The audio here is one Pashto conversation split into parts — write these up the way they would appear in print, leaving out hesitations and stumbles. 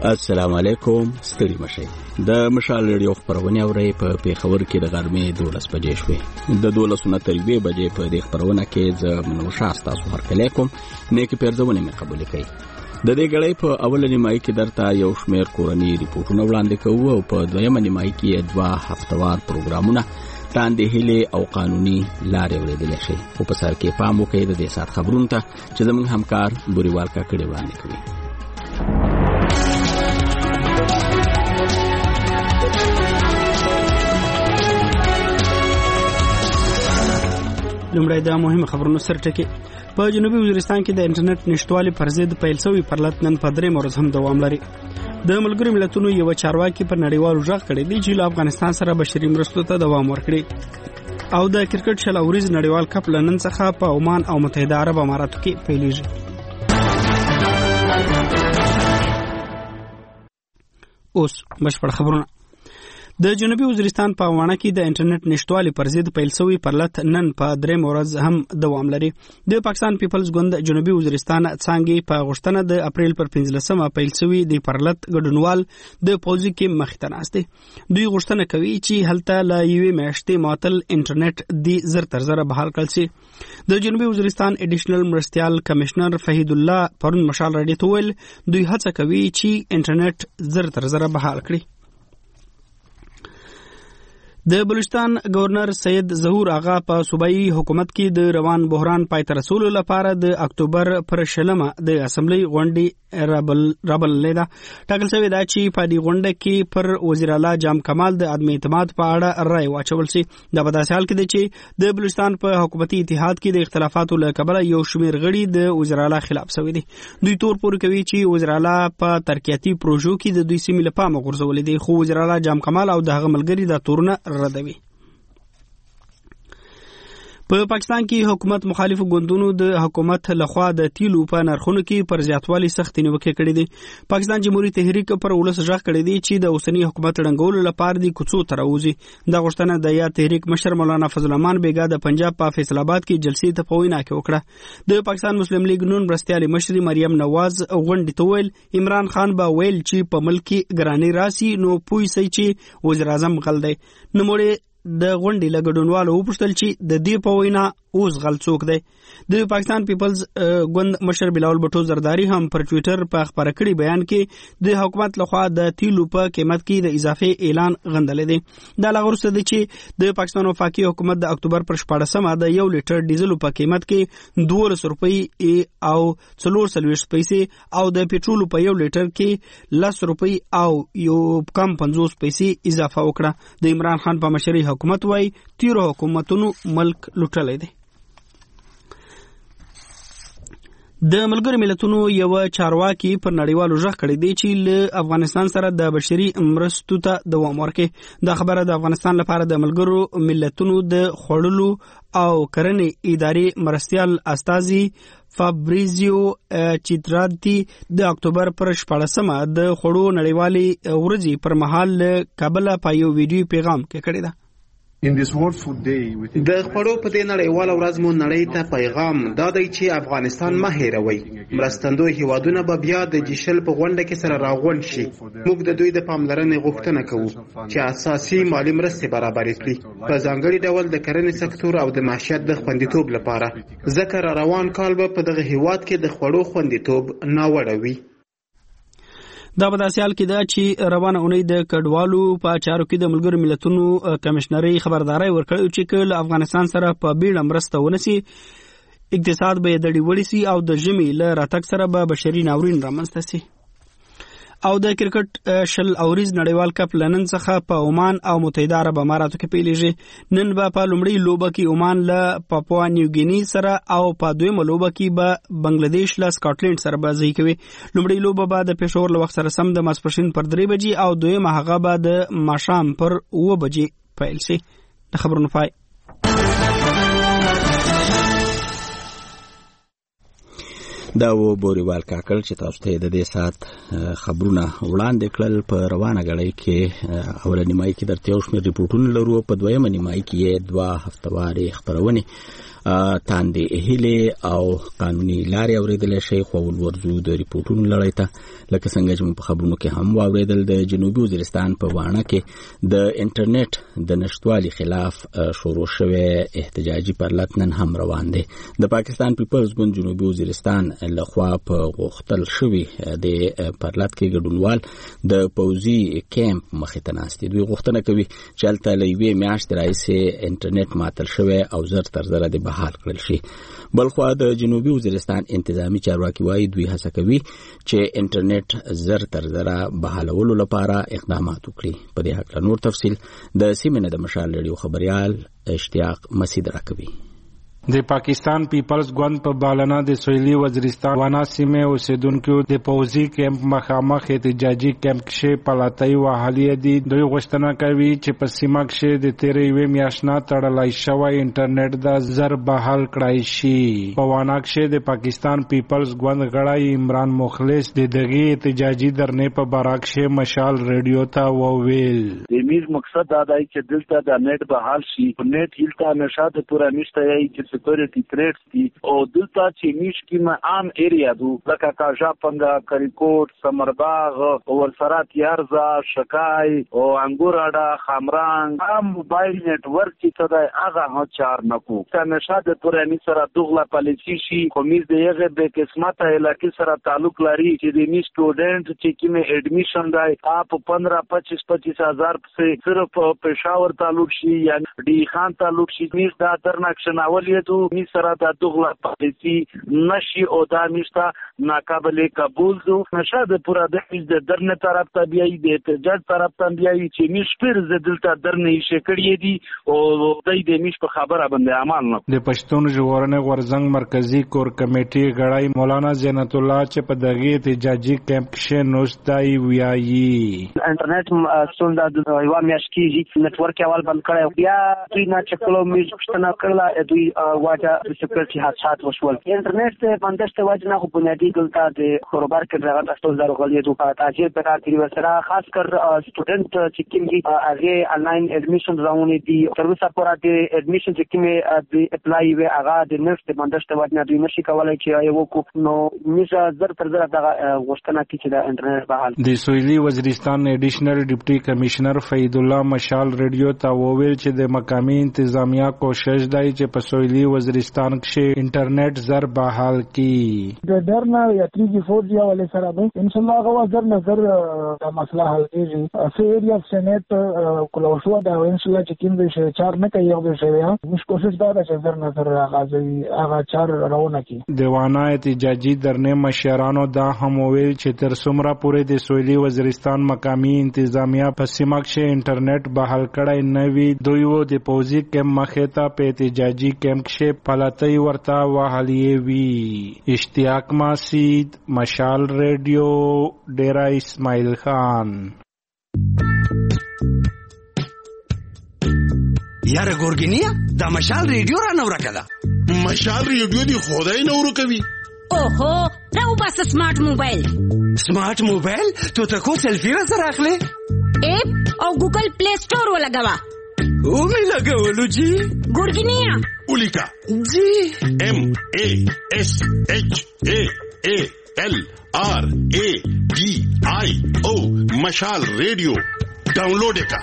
السلام علیکم. ستړي مشئ. د مشال ریډیو خبرونه اورئ په پیښور کې د غرمې 12 بجې شوې. د 12 نه تر 2 بجې په دې خبرونه کې ز منوشا تاسو هرکلی کوم نیکی پیرځونه مې قبول کړئ. د دې غړې په اوله نیمایي کې درته یو شمېر کورنۍ ریپورتونه وړاندې کوو او په دویمه نیمایي کې 2 هفتوار پروګرامونه تاندې هلي او قانوني لارې ورېدل شي. او په سر کې پام وکړئ د دې سات خبرونه ته چې زموږ همکار بوريوال کا کړي وړاندې کوي. لومړی د مهمه خبرونو سرټکی. په جنوبي وزیرستان کې د انټرنیټ نشټوالي پر ضد پیل شوی پرلط نن په 3 ورځ هم دوام لري. د ملګرو ملتونو یو چارواکي پر نړیوالو ژغ کړی دی چې له افغانستان سره بشري مرستو ته دوام ورکړي. او د کرکټ شل اوریز نړیوال کپ لنن څخه په عمان او متحده عرب اماراتو کې پیلېږي. اوس بشپړ خبرونه. د جنوبي وزیرستان په وانه کې د انټرنیټ نشټوالي پر ضد پیل شوی پرلط نن په 3 ورځ هم دوام لري. د پاکستان پیپلز ګوند جنوبي وزیرستان څنګه په غشتنه د اپریل پر 15مه پیل شوی د پرلط ګډونوال د پوزي کې مخته ناشته. دوی غشتنه کوي چې هلته لا یوې میاشتې معطل انټرنیټ دی زر تر زر بحال کړل شي. د جنوبي وزیرستان اډیشنل مرستيال کمشنر فهید الله پرون مشال راډیو ته ویل دوی هڅه کوي چې انټرنیټ زر تر زر بحال کړي. د بلوچستان گورنر سید ظهور آغا په صوبایي حکومت کې د روان بحران پای ته رسولو لپاره د اکتوبر پر 16 د اسمبلی غونډې رابل لیدا ټاکل شوی دا چې په دې غونډه کې پر وزیر اعلی جام کمال د عدم اعتماد په اړه رائے واچول شي. دا په داسې حال کې دی چې د بلوچستان په حکومتي اتحاد کې د اختلافاتو له کبله یو شمېر غړي د وزیر اعلی خلاف شوی دي. دوی تور پور کوي چې وزیر اعلی په ترقیاتي پروژو کې د دوی سیمې لپاره غورځولې دي، خو وزیر اعلی جام کمال او دغه ملګری د تورونه ردوي. په پاکستان کې حکومت مخالف ګوندونو د حکومت لخوا د تیلو په نرخونو کې پر زیاتوالي سخت نیوکې کړې دي. پاکستان جمهوریت تحریک پر ولس ژغ کړی دی چې د اوسنی حکومت ړنګولو لپاره د کوڅو ته راوځي. د غوښتنه د یا تحریک مشر مولانا فضل الرحمن بیګا د پنجاب په فیصل آباد کې جلسې ته په وینا کې وکړه. د پاکستان مسلم لیگ نون مرستيال مشر مریم نواز غونډې ته ویل عمران خان به ویل چې په ملک کې ګرانی راسي نو پوي سي چې وزیر اعظم غل دی. نو د غونډې لګډونوالو وپوښتل چې د دې په وینا اوس غل څوک دی. د پاکستان پیپلز ګوند مشر بلاول بټو زرداری هم پر ټوئیټر په خبره کړي بیان کې د حکومت لخوا د تیلو په قیمت کې د اضافه اعلان غندلې دي. دا لغورسته دي چې د پاکستان وفاقي حکومت د اکتوبر پر 14مه د 1 لیټر ډیزل په قیمت کې 200 روپۍ او 440 پیسې او د پټرول په 1 لیټر کې 10 روپۍ او یو کم 50 پیسې اضافه وکړه. د عمران خان په مشرۍ حکومت وای تیرو حکومتونو ملک لوټلې دي. د ملګرو ملتونو یو چارواکي پر نړیوالو ژغ کړی دی چې له افغانستان سره د بشري مرستو ته دوام ورکړي. دا خبره د افغانستان لپاره د ملګرو ملتونو د خړلو او کرنې ادارې مرستيال استازي فابریزیو چیترادتی د اکتوبر پر 14مه د خړو نړیوالي ورځې پر مهال کابل په یو ویډیو پیغام کې کړی دی. د خړو په دې نړیواله ورځ مو نړۍ ته پیغام دا دی چې افغانستان مه هېروئ. مرستندوی هیوادونه به بیا د جیشل په غونډه کې سره راغونډ شي. موږ د دوی د پاملرنې غوښتنه کوو چې اساسي مالی مرستې برابرې کړي، په ځانګړي ډول د کرنې سکتور او د معیشت د خوندیتوب لپاره، ځکه روان کال به په دغه هیواد کې د خړو خوندیتوب ناوړه وي. دا په داسې حال کې ده چې روانه اونۍ د کډوالو په چارو کې د ملګرو ملتونو کمشنري خبرداري ورکړې چې کله افغانستان سره په بیړه مرسته ونسي اقتصاد به دړي وړي سي او د ژمي له راتګ سره به بشري ناورین رامنځته سي. او د کرکټ شل اوریز نړیوال کپ لنن څخه په عمان او متحده عرب اماراتو کې پیلېږي. نن به په لومړی لوبه کې عمان له پاپوا نیو ګینی سره او په دویمه لوبه کې به بنگلاديش له سکاټلند سره بازي کوي. لومړی لوبه به د پېښور له وخت سره سم د ماسپښین پر 3 بجې او دویمه هغه به د ماښام پر 9 بجې پیل شي. د خبرونو پای. دا و بوريوال کاکل چې تاسو ته د دې سات خبرونه وړاندې کړل. په روانه غړۍ کې اولنی مای کې درته یو شمېر ریپورتونه لرو، په دویمه نیمای کې 2 هفتواري خبرونه تاندې هیله او قانوني لارې اوریدل شي خو ورزو د ریپورتونو لړۍ ته لکه څنګه چې په خبرونو کې هم واوریدل د جنوبي وزیرستان په وانه کې د انټرنیټ د نشټوالي خلاف شروع شوی احتجاجي پرلط نن هم روان دی. د پاکستان پیپلز ګوند جنوبي وزیرستان لخوا په غوښتل شوی د پرلط کې ګډونوال د پوزي کیمپ مخې ته ناست دي. دوی غوښتنه کوي چې هلته له یوې میاشتې راهیسې انټرنیټ معطل شوی او زر تر زره د بحال کړل شي. بلخوا د جنوبي وزیرستان انتظامی چارواکي وایي دوی هڅه کوي چې انټرنیټ زر تر زره بحالولو لپاره اقدامات وکړي. په دې هکله نور تفصیل د سیمې نه د مشال ریډیو خبريال اشتیاق مسعود راکوي. د پاکستان پیپلز ګوند په بالنا د سویلي وزیرستان وانا سیمه اوسیدونکو د پوزي کیمپ مخامخ احتجاجي کیمپ کې پلاتای وهلي دي. دوی غوښتنه کوي چې په سیمه کې د تیرې وې میاشنا تړلای شوی انټرنیټ د زر بحال کړای شي. په وانا کې د پاکستان پیپلز ګوند غړی عمران مخلص د دغه احتجاجي درنې په باراک کې مشال ریډیو ته وویل د میز مقصد دا دی چې دلته د نت بحال شي. نت هلته نشاط پورا نشته یي security threats دي او دلته چې میش کې عام ایریا دو لکه کاژا پنګا کریکوټ سمرباغ او ورسره تیارزا شکای او انګوراډا خامران عام موبایل نتورک چې دا هغه هو چار نکو نشه د پرانی سره دغله پالیسی شي کومیز دیغه به قسمت علاقې سره تعلق لري چې د می سټوډنټ چې کې اډمیشن دی اپ 15-25 هزار سے صرف پېښور تعلق شي یا ډی خان تعلق شي می دا ترناکشن اولیت می سره د دغله پالیسی نشي او دا میشته ناقابل قبول دو. نشه د پورا د درنه طرف ته بیاي د احتجاج طرف ته بیاي چې میش پر زدلته درنه شکړې دي او د میش په خبره باندې عمل نه. د پښتون ژغورنې غورزنګ مرکزی کور کمیټې غړای مولانا زینت الله چې په دغه احتجاجي کیمپ کې نوستای ویایي انټرنیټ ستونزه د یو میاش کې نتورک اول بند کړی بیا دوی نه چکلو میش پښتنه کړل دوی واجه سکیورټي حادثات وشول. انټرنیټ ته باندې واجه نه خو بنیادی ګلتا د خبر کې دغه تاسو زرو غلیدو په تاجر په راځي وسره خاص کر سټوډنټ چې کومي هغه انلاین اډمیشن راونی دي تر اوسه پورې د اډمیشن چې کومي د اپلای وی هغه د نفس باندې واجه نه دوی نشي کولای چې یو کو نو میزه زر تر زر دغه غوښتنه کوي چې د انټرنیټ بحال. د سویلي وزیرستان ایډیشنل ډیپټي کمشنر فید الله مشال ریډیو ته وویل چې د مقامی انتظامیه کوشش دی چې په سویلي وزیرستان کې انټرنیټ زر بحال کی. د درنا یا 3G 4G ولې سره به ان شاء الله هغه زر نظر د مسله حل کیږي. څه ایریا سنت کولو شو دا ان شاء الله چې کوم به چار نه کوي یو شی یا موږ کوشش دا چې زر نظر هغه چار راونه کی. دیوانه احتجاجي درنې مشرانو دا هم ویل چې تر څومره پورې د سویلي وزیرستان مقامی انتظامیه په سیمه کې انټرنیټ بحال کړای نه وي دوی و د پوزي کیمپ مخې ته په احتجاجي کیمپ کې پلاتای ورتا وهلی وی. اشتیاق مسعود مشال ریډیو ډیرا اسماعیل خان. یاره ګورګینیا دا مشال ریډیو را نو راکړه. مشال ریډیو دی خدای نو کوي. اوهو راو بس سمارټ موبایل. سمارټ موبایل ته تاسو سلفي را سره اخلي اپ او ګوګل پلی سٹور ولګوا او می لګولو جی ګورګینیا اولیکا جی MASHALRADIO مشال ریډیو ډاونلوډ کا.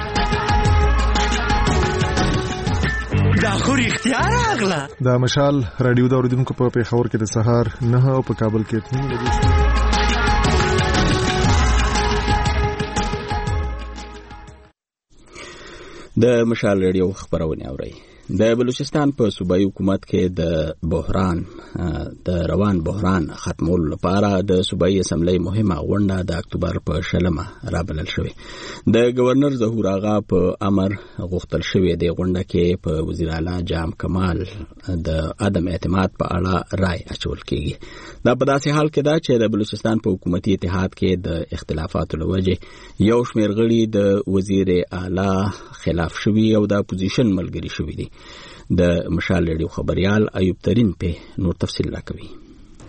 دا خو اختیار اغلا دا مشال رادیو دا اوریدونکو په پیښور کې د سهار 9 او په کابل کې 3 بجې. د مشال ریډیو خبرونه اوري. د بلوچستان په صوبایي حکومت کې د روان بحران ختمولو لپاره د صوبایي اسمبلی مهمه غونډه د اکتوبر په 16 رابلل شوې. د گورنر ظهور آغا په امر غوښتل شوې د غونډه کې په وزیر اعلی جام کمال د عدم اعتماد په اړه رائے اچول کېږي. دا په داسې حال کې ده چې د بلوچستان په حکومتي اتحاد کې د اختلافاتو له وجې یو شمېر غړي د وزیر اعلی خلاف شوي او د اپوزیشن ملګري شوي دي. د مشال ریډیو خبريال ایوب ترین په نور تفصیل راکوي.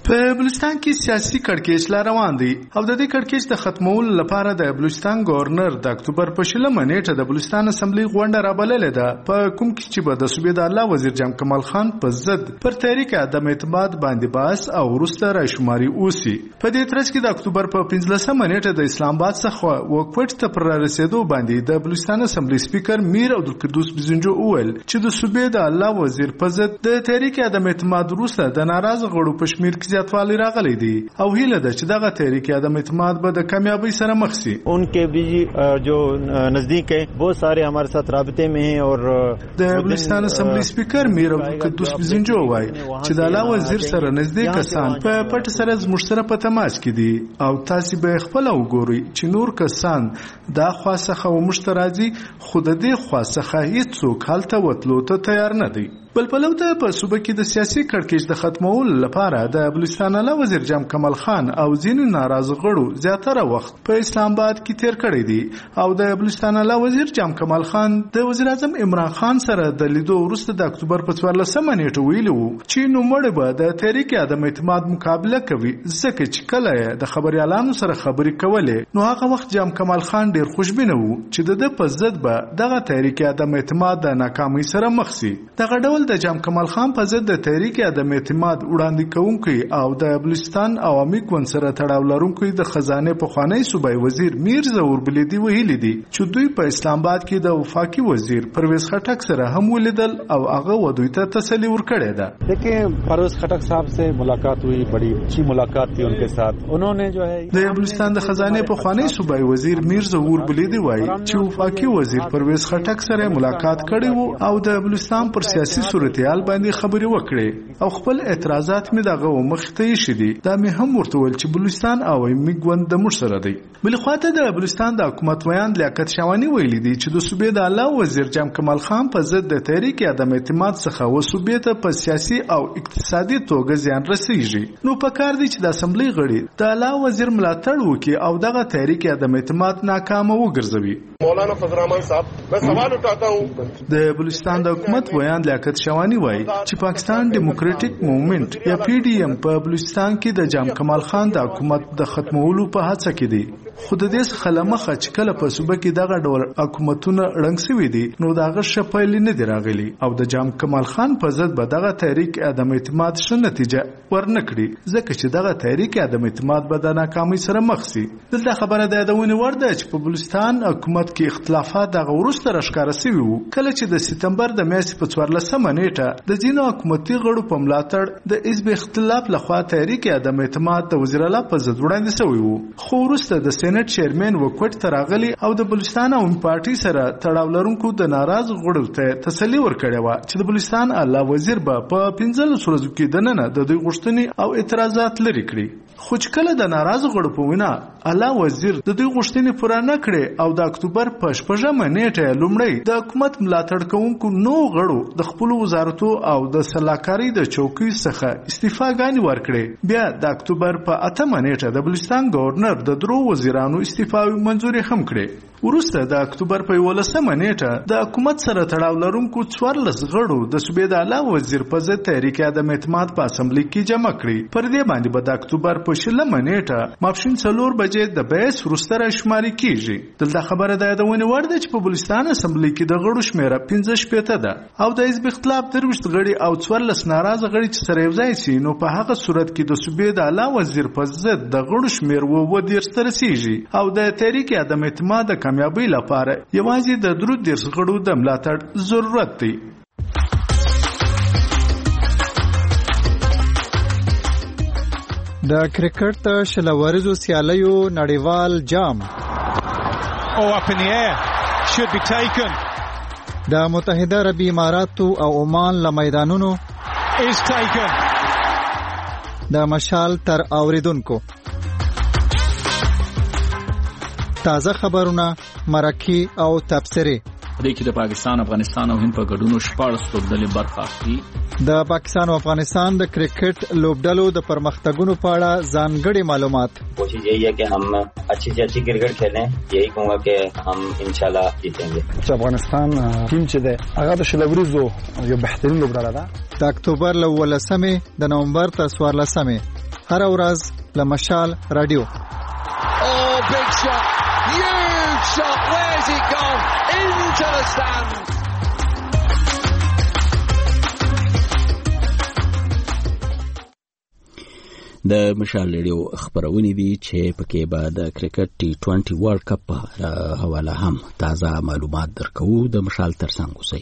په بلوچستان کې سیاسي کړکېچ لا روان دی او د دې کړکېچ د ختمولو لپاره د بلوچستان گورنر د اکتوبر په 20 نیټه د بلوچستان اسمبلی غونډه رابللې ده په کوم کې چې به د صوبې د اعلی وزیر جام کمال خان په ضد پر تحریک عدم اعتماد باندې بحث او وروسته راشماري اوسي. په دې ترڅ کې د اکتوبر په 15 نیټه د اسلام آباد څخه وکوټ ته پر رسیدو باندې د بلوچستان اسمبلی سپیکر میر عبدالقدوس بزنجو وویل چې د صوبې د اعلی وزیر په ضد د تحریک عدم اعتماد وروسته د ناراض غړو په شمیر کې زیاتوالی راغلی دی او هیله ده چې دغه تحریک عدم اعتماد به د کامیابی سره مخ شي. उनके भी जो नजदीक है बहुत सारे हमारे साथ राबते में हैं और د بلوچستان اسمبلی سپیکر میر عبدالقدوس بزنجو وایي چې د اعلی وزیر سره نږدې کسان په پټ سره زموږ سره په تماس کې دي او تاسو به خپل وګورئ چې نور کسان دا خاصه موږ ته راځي خو د دې خاصه هیڅوک هلته وتلو ته تیار نه دي. بل پلوته په صوبه کې د سیاسي کړکېچ د ختمولو لپاره د بلوچستان اعلی وزیر جام کمال خان او ځینو ناراض غړو زیاتره وخت په اسلام آباد کې تیر کړی دی او د بلوچستان اعلی وزیر جام کمال خان د وزیر اعظم عمران خان سره د لیدو وروسته د اکتوبر په 14 نیټه ویلي وو چې نوموړی به د تحریک عدم اعتماد مقابله کوي ځکه چې کله د خبريالانو سره خبرې کولې نو هغه وخت جام کمال خان ډیر خوشبینه وو چې د په ضد به دغه تحریک عدم اعتماد د ناکامۍ سره مخ شي. دغه ډول د جام کمال خان په ضد د تحریک عدم اعتماد وړاندې کوونکی او د بلوچستان عوامي ګوند سره تړاو لرونکی د خزانه پخوانی صوبای وزیر میر ظهور بلیدي ویلي دي چې دوی په اسلام آباد کې د وفاقي وزیر پرویز خټک سره هم ولیدل او هغه ودوی ته تسلی ورکړې ده. लेकिन परोज खटक साहब से मुलाकात हुई, बड़ी अच्छी मुलाकात थी उनके साथ. उन्होंने जो है د بلوچستان د خزانه پخوانی صوبای وزیر میر ظهور بلیدي وایي چې وفاقي وزیر پرویز خټک سره ملاقات کړی وو او د بلوچستان پر سیاسي صورتحال باندې خبرې وکړې او خپل اعتراضات مې دغه مخ ته شیدي دا مې هم ورته ول چې بلوچستان او میګوند د مر سره دی. بل خواته د بلوچستان د حکومت ویان لیاقت شوانی ویلي دي چې د صوبې د اعلی وزیر جام کمال خان په ضد د تحریک عدم اعتماد څخه و صوبې ته په سیاسي او اقتصادي توګه زیان رسیږي نو په کار دي چې د اسمبلی غړي د اعلی وزیر ملاتړ وکړي او دغه تحریک عدم اعتماد ناکام وګرځوي. مولانا فضل الرحمن صاحب मैं सवाल उठाता हूं د بلوچستان د حکومت ویان لیاقت شوانی وایي چې پاکستان ډیموکراټک موومنت یا پی ډی ایم په بلوچستان کې د جام کمال خان د حکومت د ختمولو په هڅه کې دی خو د دې څخه لمخه چې کله په صوبه کې دغه ډول حکومتونه رنګ سوي دي نو دغه شپایل نه دی راغلي او د جام کمال خان په ضد به دغه تحریک عدم اعتماد شو نتیجه ورنکړي ځکه چې دغه تحریک عدم اعتماد به د ناکامۍ سره مخ شي. دلته خبره ده د ونی ورده چې په بلوچستان حکومت کې اختلافات دغه وروسته راښکاره شوي وو کله چې د سپتمبر د میاشتې په 14 نیټه د ځینو حکومتي غړو په ملاتړ د حزب اختلاف لخوا تحریک عدم اعتماد د وزیر اعلی په ضد وړاندې شوی وو خو وروسته د سېنات چیرمن وکوټ ته راغلی او د بلوچستان عوامي پارټي سره تړاو لرونکو د ناراض غړو ته تسلی ورکړې و چې د بلوچستان اعلی وزیر به په 15 ورځو کې دننه د دوی غوښتنې او اعتراضات لري کړي خو چې کله د ناراض غړو په وینا اعلی وزیر د دوی غوښتنې پوره نه کړې او د اکتوبر په 14 نیټه لومړی د حکومت ملاتړ کوونکو نو غړو د خپل وزارتو او د سلاکاري د چوکۍ څخه استعفاګانې ورکړې بیا د اکتوبر په 8 نیټه د بلوچستان گورنر د درو وزیرانو استعفاوي منځوري هم کړې. وروسته د اکتوبر په 11 نیټه د حکومت سره تړاو لرونکو 14 غړو د صوبې د اعلی وزیر په ضد تحریک عدم اعتماد په اسمبلی کې جمع کړي. پر دې باندې به د اکتوبر په 16 نیټه ماپښین 4 بجې د بیس وروسته راشماري کیږي. دلته خبره ده د ونی ورده چې په بلوچستان اسمبلی کې د غړو شمیره 15 ده او د حزب اختلاف دروشت غړي او 14 ناراض غړي چې سره یوځای شي نو په هغه صورت کې د صوبې د اعلی وزیر په ضد د غړو شمیر و ډیر رسیږي او د تحریک عدم اعتماد کامیابی لپاره یوازې د درود ډیر غړو د ملاتړ ضرورت دی. د کرکټ شلوارزو سیالیو نړیوال جام د متحده عربي اماراتو او عمان له میدانونو د مشال تر اوریدونکو تازه خبرونه مرکه او تبصره د کې د پاکستان افغانستان او هند په ګډونو 14 لوبډلې برخه اخلي. د پاکستان او افغانستان د کرکټ لوبډلو د پرمختګونو په اړه ځانګړي معلومات. کوشش یہی ہے کہ ہم اچھی سے اچھی کرکٹ کھیلیں. یہی کہوں گا کہ ہم انشاءاللہ جیتیں گے. افغانستان ټیم چې ده هغه د شلوریزو یو بهترین لوبډله ده. د اکتوبر ل 18 د نومبر تر 14 هر ورځ له مشال رادیو. Oh, big shot. Huge shot. Where's it gone? Into the stand. د مشال ریډیو خبرونه دي چې پکې به د کرکټ T20 ورلد کپ په حواله هم تازه معلومات درکو. د مشال ترڅنګ اوسئ.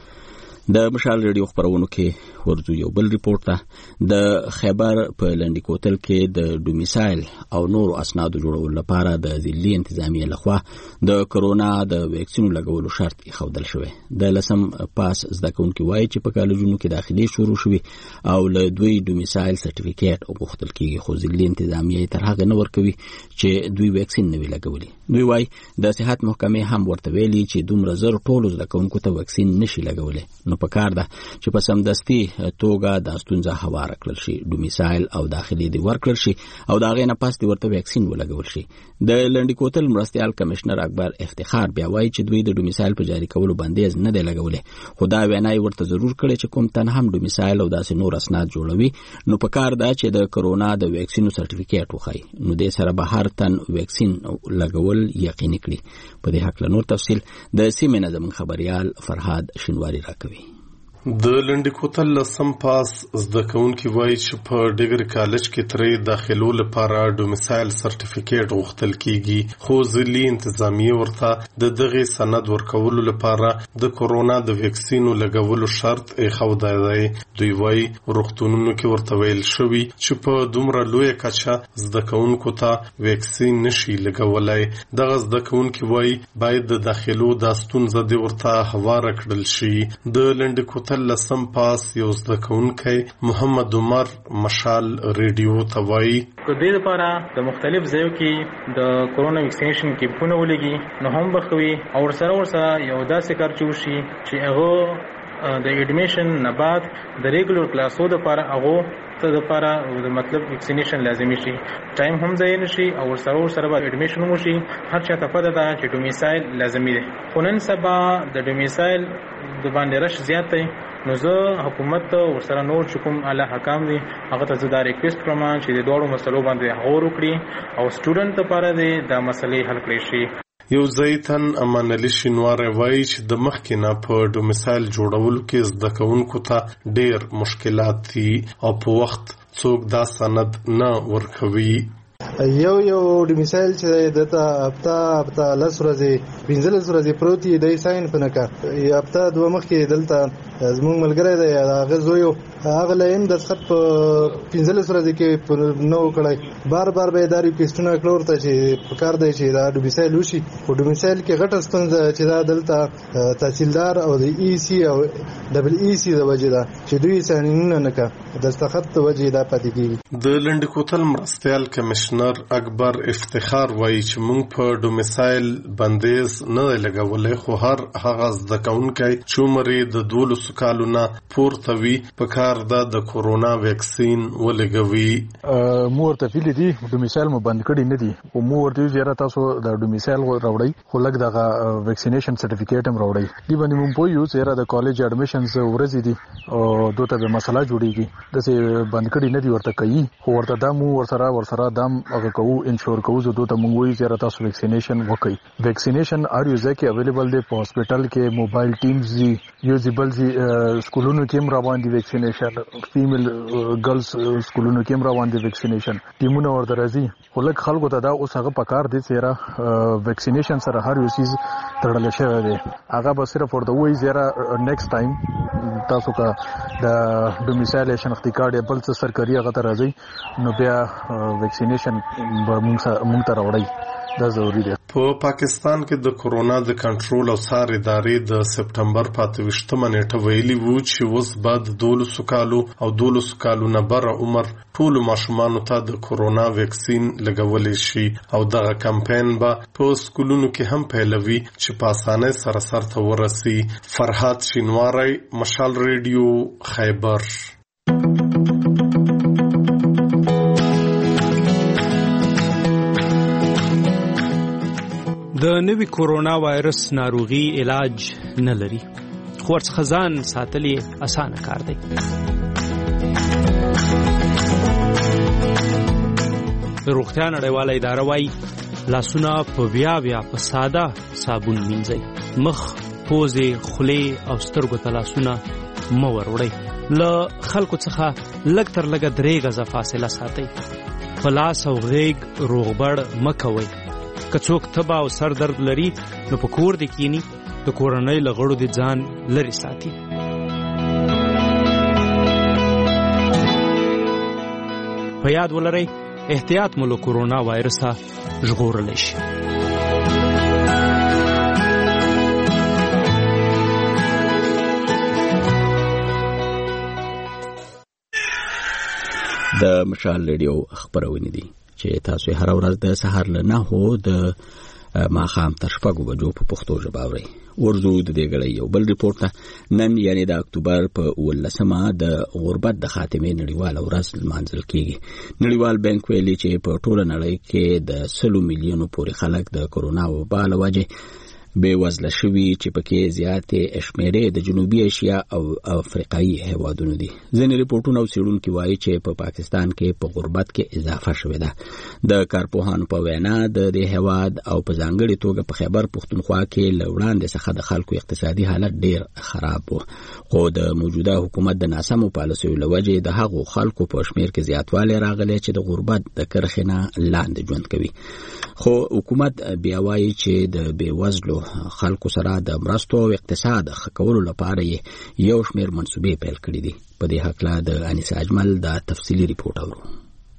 د مشال ریډیو خبرونو کې ورځو یو بل ریپورت ده. د خیبر په لنډی کوتل کې د ډومیسایل او نور اسنادو جوړولو لپاره د ځلي انتظامیه لخوا د کرونا د ویکسینو لګولو شرط ایښودل شوی. د لسم پاس زده کوونکي وایي چې په کالجونو کې داخلي شروع شوي او له دوی ډومیسایل سرټیفیکیټ غوښتل کیږي، خو ځلي انتظامیه تر هغه نه ورکوي چې دوی ویکسین نه وي لګولي. دوی وایي د صحت محکمې هم ورته ویلي چې دومره زر ټولو زده کوونکو ته ویکسین نشي لګولی. نو په کار ده چې په سمدستي توګه د ستونزه هواره کړل شي، ډومیسایل او داخلي دی ورکړل شي او د هغې نه پس دی ورته ویکسین ولګول شي. د لنډی کوتل مرستیال کمشنر اکبر افتخار بیا وایي چې دوی د ډومیسایل په جاري کولو بندیز نه دی لګولی، خو دا وینا یې ورته ضرور کړی چې کوم تن هم ډومیسایل او داسې نور اسناد جوړوي نو په کار ده چې د کرونا د ویکسینو سرټیفیکیټ وښایي، نو دې سره به هر تن ویکسین لګول یقیني کړي. په دې هکله نور تفصیل د سیمې نه زموږ خبریال فرهاد شینواری راکوي. د لنډی کوتل لسم پاس زده کوونکي وایي چې په ډګر کالج کې ترې داخلو لپاره ډومیسایل سرټیفیکیټ غوښتل کیږي، خو ځلي انتظامیه ورته د دغه سند ورکولو لپاره د کرونا د ویکسینو لګولو شرط ایښودی دی. دوی وایي روغتونونو کې ورته ویل شوي چې په دومره لویه کچه زده کوونکو ته ویکسین نشي لګولی. دغه زده کوونکي وایي باید د داخلو دا ستونزه دې ورته هواره کړل شي. د لنډی کوتل لسم پاس یو زده کوونکی محمد عمر مشال ریډیو ته وایي د دې لپاره د مختلف ځایو کې د کرونا ویکسینیشن کیمپونه ولګي نو هم بخوي او ورسره یو داسې کار چوشي چې هغه د اډمیشن نه بعد د ریګولر کلاسو لپاره هغه ته لپاره د مطلب ویکسینیشن لازمي شي، ټایم هم ځای نشي او ورسره به اډمیشن وشي. هر چا ته پته ده چې ډومیسایل لازمي دی، خو نن سبا د ډومیسایل د باندې رش زیات دی. نو زه حکومت ورسره نور چې کوم اعلی حکام دي هغه ته زه دا ریکویسټ کوم چې د دوړو مسلو باندې غور وکړي او سټوډنټ لپاره دا مسلې حل کړي شي. یو ځایتن امان علي شینواری وایي چې د مخکې نه په ډومیسایل جوړولو کې زده کوونکو ته ډېر مشکلات دي او په وخت څوک دا سند نه ورکوي. یو ډومیسایل چې دته هفته لس ورځې 15 ورځې پروتي د ساين په نکا هفته دوه مخکې دلته زموږ ملګری دی هغه زویو هغه لایم د خط په 15 ورځې کې نو کړای بار به داري کوېسټونه کلور ته چې په کار دی چې دا ډومیسایل وشي. په ډومیسایل کې غټه ستونزه چې دا دلته تحصیلدار او د ای سی او ډبل ای سی د وجه ده چې دوی سانینونه نکا دستخط د وجه دا پاتې کیږي. د لنډی کوتل مرستیال کمشنر اکبر افتخار وایي چې موږ په ډومیسایل بندیز نه لګولای، خو هر هغه زده کوونکی چې عمر یې د 12 کالو نه پورته وي په کار ده د کرونا ویکسین ولګوي. مو ورته ویلي دي ډومیسایل مو بند کړی نه دي او مو ورته زیاره تاسو د ډومیسایل راوړی خو لګ دغه ویکسینیشن سرټیفیکیټ هم راوړی. دی باندې مونږ پوه یو زیاره د کالج اډمیشنز ورځې دي او دوته به مسله جوړیږي دسه بند کړی نه دي ورته کوي، خو ورته دا مو ورسره دام هغه کوو انشور کوو زه دوته مونږ وی زیاره تاسو ویکسینیشن وکړي. ویکسینیشن ار یو ځکه اویلیبل دی په هسپټل کې، موبایل ټیمز دي، یوزیبل دي، سکولونو کې هم روان دي ویکسینیشن، فیمیل ګرلز سکولونو کې هم روان دي ویکسینیشن ټیمونه ورته راځي. خو لکه خلکو ته دا اوس هغه پکار دي چې ویکسینیشن سره هر یو چیز تړل شوی دی. هغه به صرف ورته وی زیاره نیکسټ ټایم تاسو کا د ډومیسایل شناختی کارت بل څه سرکاري هغه ته راځي نو بیا ویکسینیشن به مونږ ته راوړی. دا ضروری دی. په پاکستان کې د کرونا د کنټرول او څار ادارې د سپټمبر 25 نیټه ویلي وو چې اوس بعد 12 کالو او 12 کالو نه بره عمر ټول ماشومان ته د کرونا ویکسین لګولې شي او دغه کمپاین به په سکولونو کې هم پیلوي چې په اسانه سره سرته ورسي. فرهاد شینواری مشال ریډیو خیبر. د نوي کورونا وایرس ناروغي علاج نه لري، خو ورڅخه ځان ساتل یې اسانه کار دی. د روغتیا نړیواله اداره وايي لاسونه په بیا په ساده صابون مینځئ. مخ، پوزې، خولې او سترګو ته لاسونه مه وروړئ. له خلکو څخه لږ تر لږه 3 غزه فاصله ساتئ. په لاس او غېږ روغبړ مه کوئ. که څوک تبه او سر درد لري نو په کور دې کینی، د کورنۍ له غړو دې ځان لرې ساتي. په یاد ولرئ احتیاط مو له کورونا وایرسه ژغورلی شي. د مشال ریډیو خبرونه دي چې تاسو هر ورځ د سهار له 9 د ماښام تر 6 بجو په پښتو ژبه اورئ. ورزو د دې غړي یو بل ریپورت ته نن یعنی د اکتوبر په 18مه د غربت د خاتمې نړیواله ورځ لمانځل کیږي. نړیوال بانک ویلي چې په ټوله نړۍ کې د 100 میلیونو پورې خلک د کورونا وبا له وجې بې وزله شوي چې پکې زیاتې شمیرې د جنوبي اسیا او افریقایي هیوادونو دي. ځینې ریپورتونه او څېړونکي وایي چې په پاکستان کې په غربت کې اضافه شوې ده. د کارپوهانو په وینا د دې هیواد او په ځانګړې توګه په خیبر پښتونخوا کې له وړاندې څخه د خلکو اقتصادي حالت ډېر خراب و، خو د موجوده حکومت د ناسمو پالیسیو له وجې د هغو خلکو په شمیر کې زیاتوالی راغلی چې د غربت د کرښې نه لاندې ژوند کوي. خو حکومت بیا وایي چې د بېوزلو خلکو سره د مرستو او اقتصاد ښه کولو لپاره یو شمیر منصوبې پیل کړي دي. په دې هکله د انیس اجمل د تفصیلي ریپورت اورو.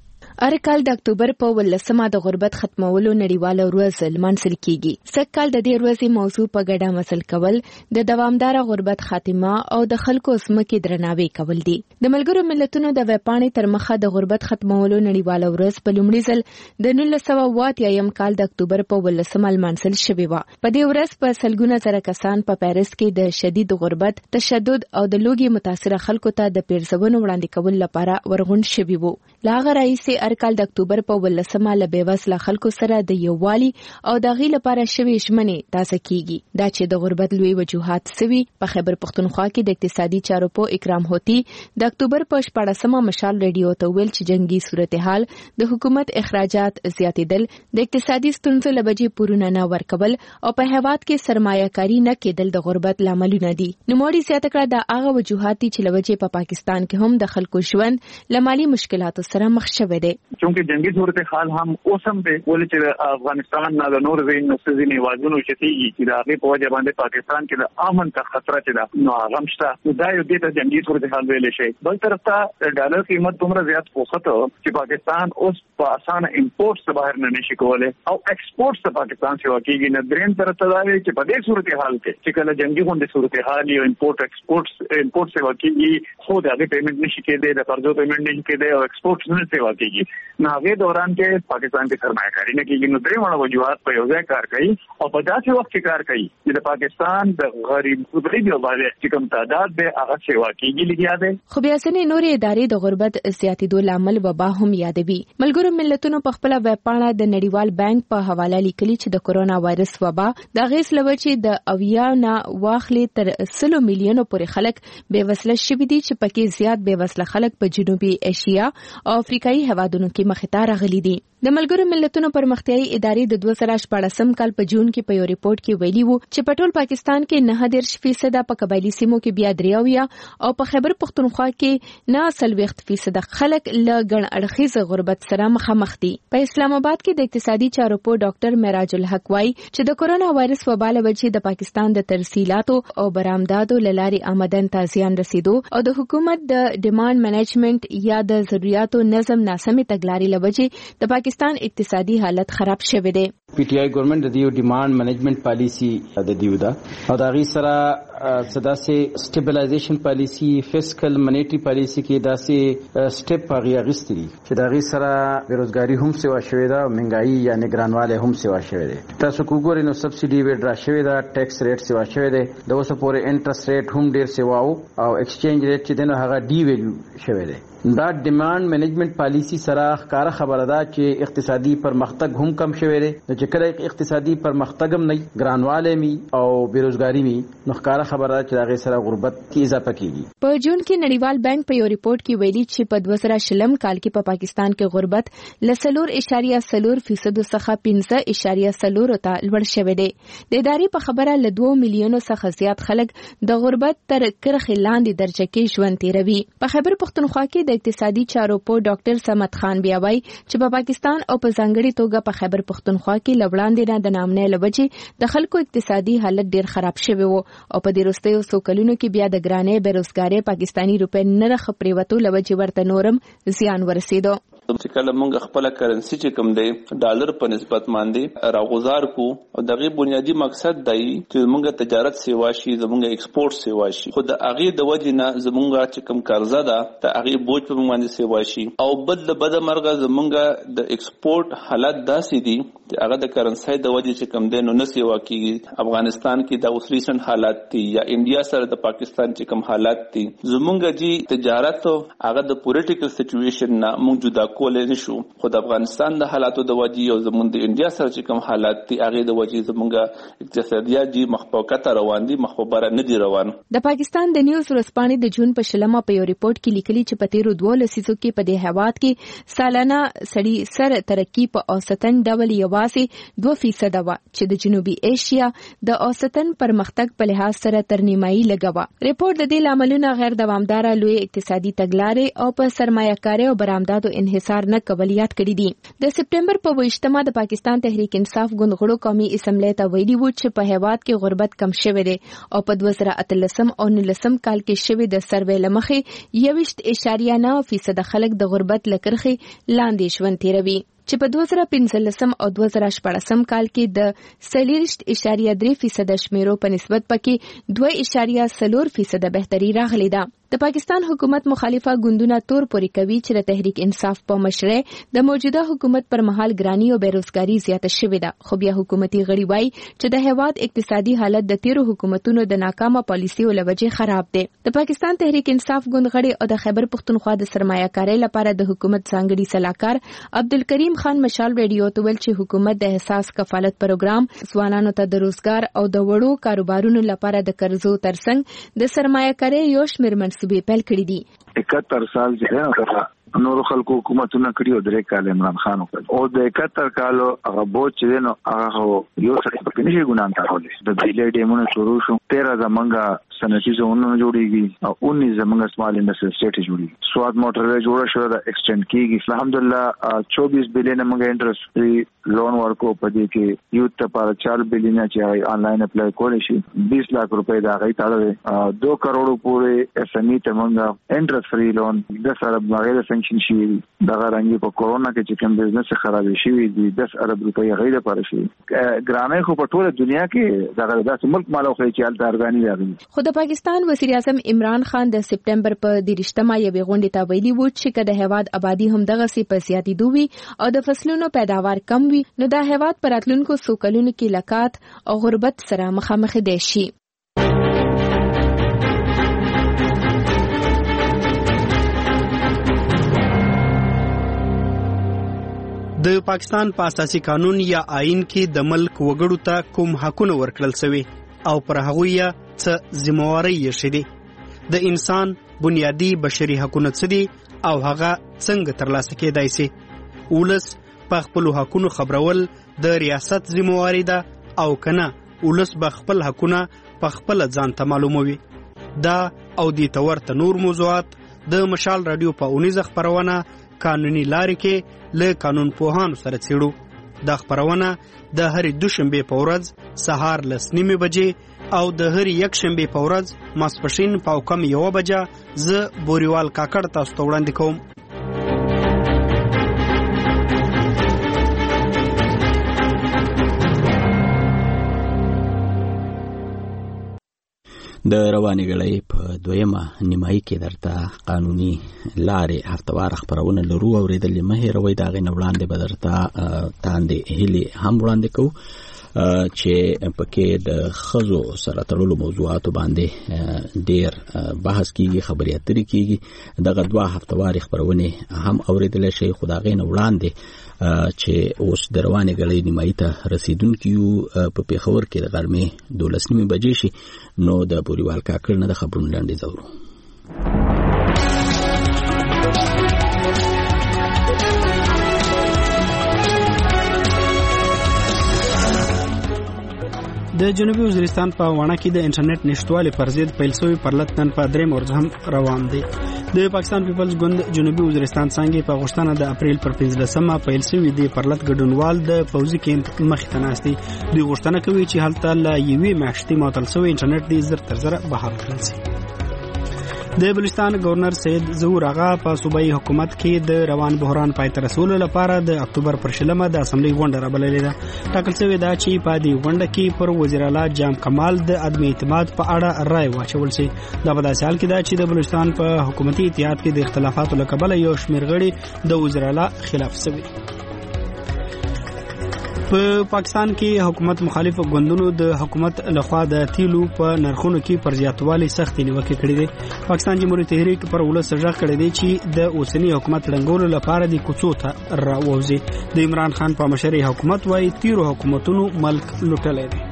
هر کال د اکتوبر په 18مه د غربت ختمولو نړیواله ورځ لمانځل کیږي. سږ کال د دې ورځې موضوع په ګډه مسل کول د دوامدار غربت خاتمه او د خلکو ځمکې درناوی کول دي. د ملګرو ملتونو د ویبپاڼې تر مخه د غربت ختمولو نړیواله ورځ په لومړي ځل د 1980 کال د اکتوبر په 18مه لمانځل شوې وه. په دې ورځ په سلګونه زره کسان په پیرس کې د شدید غربت، تشدد او د لوږې متاثره خلکو ته د پیرزونو وړاندې کول لپاره ورغون شوي وو. له هغه راهیسې هر کال د اکتوبر په 18مه له بېوزله خلکو سره د یووالي او د هغې لپاره شوې ژمنې تازه کیږي. دا چې د غربت لوی وجوهات سوي په خیبر پښتونخوا کې د اقتصادي چارو په اکرام هوتی د اکتوبر په 14مه مشال ریډیو ته ویل چې جنگي صورتحال، د حکومت اخراجات زیاتېدل، د اقتصادي ستونزو له وجې پورونه نه ورکول او په هیواد کې سرمایه‌کاري نه کېدل د غربت لاملونه دي. نوموړي زیاته کړه د هغه وجوهات چې له وجې په پاکستان کې هم د خلکو ژوند له مالي مشکلاتو سره مخ شوی دی. چونکه جنگي صورتحال هم اوسم دی ولې چې افغانستان نه د نور ځینې هیوادونو چې تیږي چې د هغې په وجه باندې پاکستان کې د امن ته خطر چې ده نو هغه هم شته. دا یو دې ته جنگي صورتحال ویلی شي. بل طرف ته د ډالر قیمت دومره زیات وخته چې پاکستان اوس په اسانه امپورټ څخه بهر نه نشي کولی او ایکسپورټ څخه پاکستان سیوا کېږي. نه درېیم طرف ته دا دی چې په دې صورتحال کې چې کله جنگي غونډې صورتحال یو امپورټ سیوا کېږي خو د هغې پیمنټ نشي کېدی، د قرضو پیمنټ نشي کېدی او ایکسپورټ نه سیوا کېږي. نو هغې دوران کې پاکستان کې سرمایه‌کاري نه کېږي. نو درې واړه وجوهات په یو ځای کار کوي او په داسې وخت کې کار کوي چې د پاکستان د غریب باندې چې کوم تعداد دی هغه سیوا کېږي لګیا دی. خو بیا ځینې نورې ادارې د غربت زیاتېدو لامل وبا هم یادوي. ملګرو ملتونو په خپله ویبپاڼه د نړیوال بانک په حواله لیکلي چې د کورونا وایرس وبا د هغې له وجې د 80 نه واخلې تر 100 میلیونو پورې خلک بېوزله شوي دي چې پکې زیات بېوزله خلک په جنوبي ایشیا او افریقایي هیوادونو کې مخې ته راغلي دي. د ملګرو ملتونو پرمختیایي ادارې د 2014 کال په جون کې په یو ریپورت کې ویلي وو چې په ټول پاکستان کې 9% په قبایلی سیمو کې بیا 83 او په خیبر پښتونخوا کې 49% خلک له ګڼ اړخیز غربت سره مخامخ دي. په اسلام آباد کې د اقتصادي چارو په ډاکټر معراج الحق وايي چې د کورونا وایرس وبا له وجې د پاکستان د ترسیلاتو او برآمداتو له لارې آمدن ته زیان رسیدو او د حکومت د ډیمانډ مینجمنټ یا د ضرورتو نظم ناسمې تګلارې له وجې د پاکستان اقتصادي حالت خراب شوی دی. پی ټی آی ګورنمنت د دیو ډیمانډ مینجمنټ پالیسی د دیو دا او دا غي سره صدا سي سټیبلایزیشن پالیسی فسکل منیټری پالیسی کې دا سي سټپ هغه اغستري چې دا غي سره بیروزګاری هم سیوا شوی دا او مهنګای یا نگرانواله هم سیوا شوی دی. تاسو وګورئ نو سبسيډي وډرا شوی دا ټیکس ریټ سیوا شوی دی د اوسه پورې انټرست ریټ هم ډیر سیوا او ایکسچینج ریټ چې دنه هغه ډی ویلیو شوی دی. دا ډیمانډ مینجمنٹ پالیسی سره ښکارا خبره ده چې اقتصادي پرمختګ هم کم شوی دی. چې کله اقتصادي پرمختګ هم نه ګرانواله می او بیروزګاری می نو ښکارا خبره چې هغه سره غربت کې اضافه کیږي. په جون کې نړیوال بانک په یو ریپورت کې ویلي چې په 2020 کال کې په پاکستان کې غربت ل 4.4% څخه 15.4 ته لوړ شوی دی. د ادارې په خبره ل 2 میلیونو څخه زیات خلک د غربت تر کرښې لاندې درجه کې ژوند تیروي. په خیبر پختونخوا کې د اقتصادي چارو په ډاکټر صمد خان بیا وایي چې په پاکستان او په ځانګړي توګه په خیبر پختونخوا کې لوړاندې نه د نامنې لوجې د خلکو اقتصادي حالت ډیر خراب شوی وو او په دې وروستیو څو کلونو کې بیا د ګرانې بیروزګارۍ پاکستانی روپۍ نرخ پریوتو لوجې ورته نورم زیان ورسېدو. چې کله موږ خپل کرنسي چې کوم دی ډالر په نسبت باندې راغوزار کو او دغه بنیادی مقصد دی چې موږ تجارت سیوا شي زموږ ایکسپورت سیوا شي خو د هغه د وجې نه زموږ چې کوم قرضه ده ته هغه بوج په باندې سیوا شي او بد مرغه زموږ د ایکسپورت حالت داسې دي چې هغه د کرنسي د وجې چې کوم دی نو نه سیوا کیږي. افغانستان کې د اوس ریسنت حالات دي یا انډیا سره د پاکستان چې کوم حالات دي زموږ جی تجارت هغه د پولیټیکل سچويشن نه موږ جدا کولای نشو خو د افغانستان د حالاتو د وجې او زموږ د انډیا سره چې کوم حالات دي هغه د وجې زموږ اقتصادیات جی مخفوقه روان دي مخفوبره نه دي روان. د پاکستان د نیوز ورځپاڼې د جون په شلمه په یو ریپورت کې لیکلي چې په تیرو 2 لسیزو کې په دې هیواد کې سالانه سړي سر ترقی په اوسطن ډول یوازې 2% و چې د جنوبي ایشیا د اوسطن پرمختګ په لحاظ سره تر نیمایي لګوا. ریپورت د دې لاملونو غیر دوامدار لوی اقتصادي تګلارې او په سرمایه‌کاري او برآمداتو انحصار نه قبولیت کړی دي. د سپټمبر په 28مه د پاکستان تحریک انصاف ګوند غړو قومي اسمبلی ته ویلي و چې په هیواد کې غربت کم شوی دی او په 2013 او 19 کال کې شوی د سروې لمخې 21.9% خلک د غربت لکرخي لاندې ژوند تیروي چې په 2015 او 2014 کال کې د 40.3% شمیرو په نسبت پکې 2.4% بهتري راغلی ده. د پاکستان حکومت مخالفه ګوندونه تور پوري کوي چې د تحریک انصاف په مشرۍ د موجوده حکومت پر مهال ګرانی او بیروزګاری زیاته شوې ده خو بیا حکومتي غړي وایي چې د هیواد اقتصادي حالت د تیرو حکومتونو د ناکامه پالیسیو لوجې خراب دی. د پاکستان تحریک انصاف ګوند غړي او د خیبر پختونخوا د سرمایه‌کارۍ لپاره د حکومت ځانګړي سلاکار عبدالکریم خان مشال ریډیو ته ویل چې حکومت د احساس کفالت پروګرام ځوانانو ته د روزګار او د وړو کاروبارونو لپاره د قرضو ترڅنګ د سرمایه‌کارۍ یو شمېر منصوبې پیل کړې دي. 71 سال چې نور خلکو حکومتونه کړی او درې کال عمران خان وکړ او د 71 کالو هغه بوج چې نو هغه یو څه په نشي ګنان تاولې د بیلې ډیمونو شروع شو 13 زمنګا صنعتي زونونه جوړیږي او 19 زمنګا سمال انډستری سټیټ جوړیږي. سواد موټروي جوړه شو د ایکسټند کیږي. الحمدلله 24 بلین موږ انټرست فری لون ورکو په دې کې یو ته پر 4 بلین چې آنلاین اپلای کولای شي 20 لک روپے دا غي تاړه 2 کروڑ پورې اس ام ای ته موږ انټرست فری لون د سره بغیر سنکشن شي دا رنګي په کورونا کې چې کوم بزنس خراب شي دي 10 ارب روپے غیر پر شي ګرانه خو په ټوله دنیا کې دا داسې ملک مالو خو چې حالت ارګانی راغلي. خو د پاکستان وزیر اعظم عمران خان د سپټمبر په 30مه یوې غونډې ته ویلي و چې د هیواد آبادی هم دغه سي په زیاتېدو وي او د فصلونو پیداوار کم وي نو د هیواد پر راتلونکو څو کلونو کې لکات او غربت سره مخامخ دي شي. د پاکستان په اساسي قانون یا آئین کې د ملک وګړو ته کوم حقونه ورکړل شوی او پر هغه یې څه ذمہواری یې شې د انسان بنیادی بشري حقونه څه دي او هغه څنګه ترلاسه کېدای شي. ولس په خپل حقونو خبرول د ریاست ذمہواری ده او کنه ولس به خپل حقونه په خپل ځان ته معلوموي. دا او د تورته نور موضوعات د مشال رادیو په اونیزه خبرونه قانوني لارې کې له قانون پوهانو سره څېړو. دا خبرونه د هرې دوشنبه په ورځ سهار 9:30 بجې او د هرې یکشنبه په ورځ ماسپښین په کم 1 بجه ز بوريوال کاکړ تاسو ته وړاندې کوم. د رواني غړې په دویمه نیمایي کې درته قانوني لارې هفتوار خبرونه لرو او ریدلې مه هروي دا غي وړاندې بدرته تاندې هلي هم وړاندې کو چې پکې د خزو سره تړلو موضوعاتو باندې ډیر بحث کیږي خبرې اترې کیږي. دغه دوه هفتوار خبرونه هم اوریدل شي خدای نه وړاندې چې اوس د روانې غړې نیمایي ته رسیدونکي یو په پیښور کې د غرمې 12 بجې شي. نو د بوریوال کاکړ نه د خبرونو لاندې زورو. د جنوبي وزیرستان په وانه کې د انټرنیټ نشټوالي پر ضد پیل شوی پرلط نن په 3 ورځ هم روان دی. د پاکستان پیپلز ګوند جنوبي وزیرستان څنګه په غوښتنه د اپریل پر 15مه پیل شوی دی پرلط ګډونوال د پوځي کیمپ مخ ته ناشتي. دوی غوښتنه کوي چې هلته لا یوې میاشتې معطل شوی انټرنیټ دی زر تر زر بحال کړل شي. د بلوچستان گورنر سید ظهور آغا په صوبایي حکومت کې د روان بحران پای ته رسولو لپاره د اکتوبر پر 16مه د اسمبلی غونډه رابللې ده. ټاکل شوی دا چې په دې غونډه کې پر وزیر اعلی جام کمال د عدم اعتماد په اړه رائے واچول شي. دا په داسې حال کې ده چې د بلوچستان په حکومتي اتحاد کې د اختلافاتو له کبله یو شمېر غړي د وزیر اعلی خلاف شوي. په پاکستان کې حکومت مخالف ګوندونو د حکومت لخوا د تیلو په نرخونو کې پر زیاتوالي سخت نیوکه کړې ده. پاکستان جمهوریت تحریک پر ولس ژغ کړی دی چې د اوسنی حکومت ړنګولو لپاره د کوڅو ته راووځي. د عمران خان په مشرۍ حکومت وايي تیرو حکومتونو ملک لوټلی دی.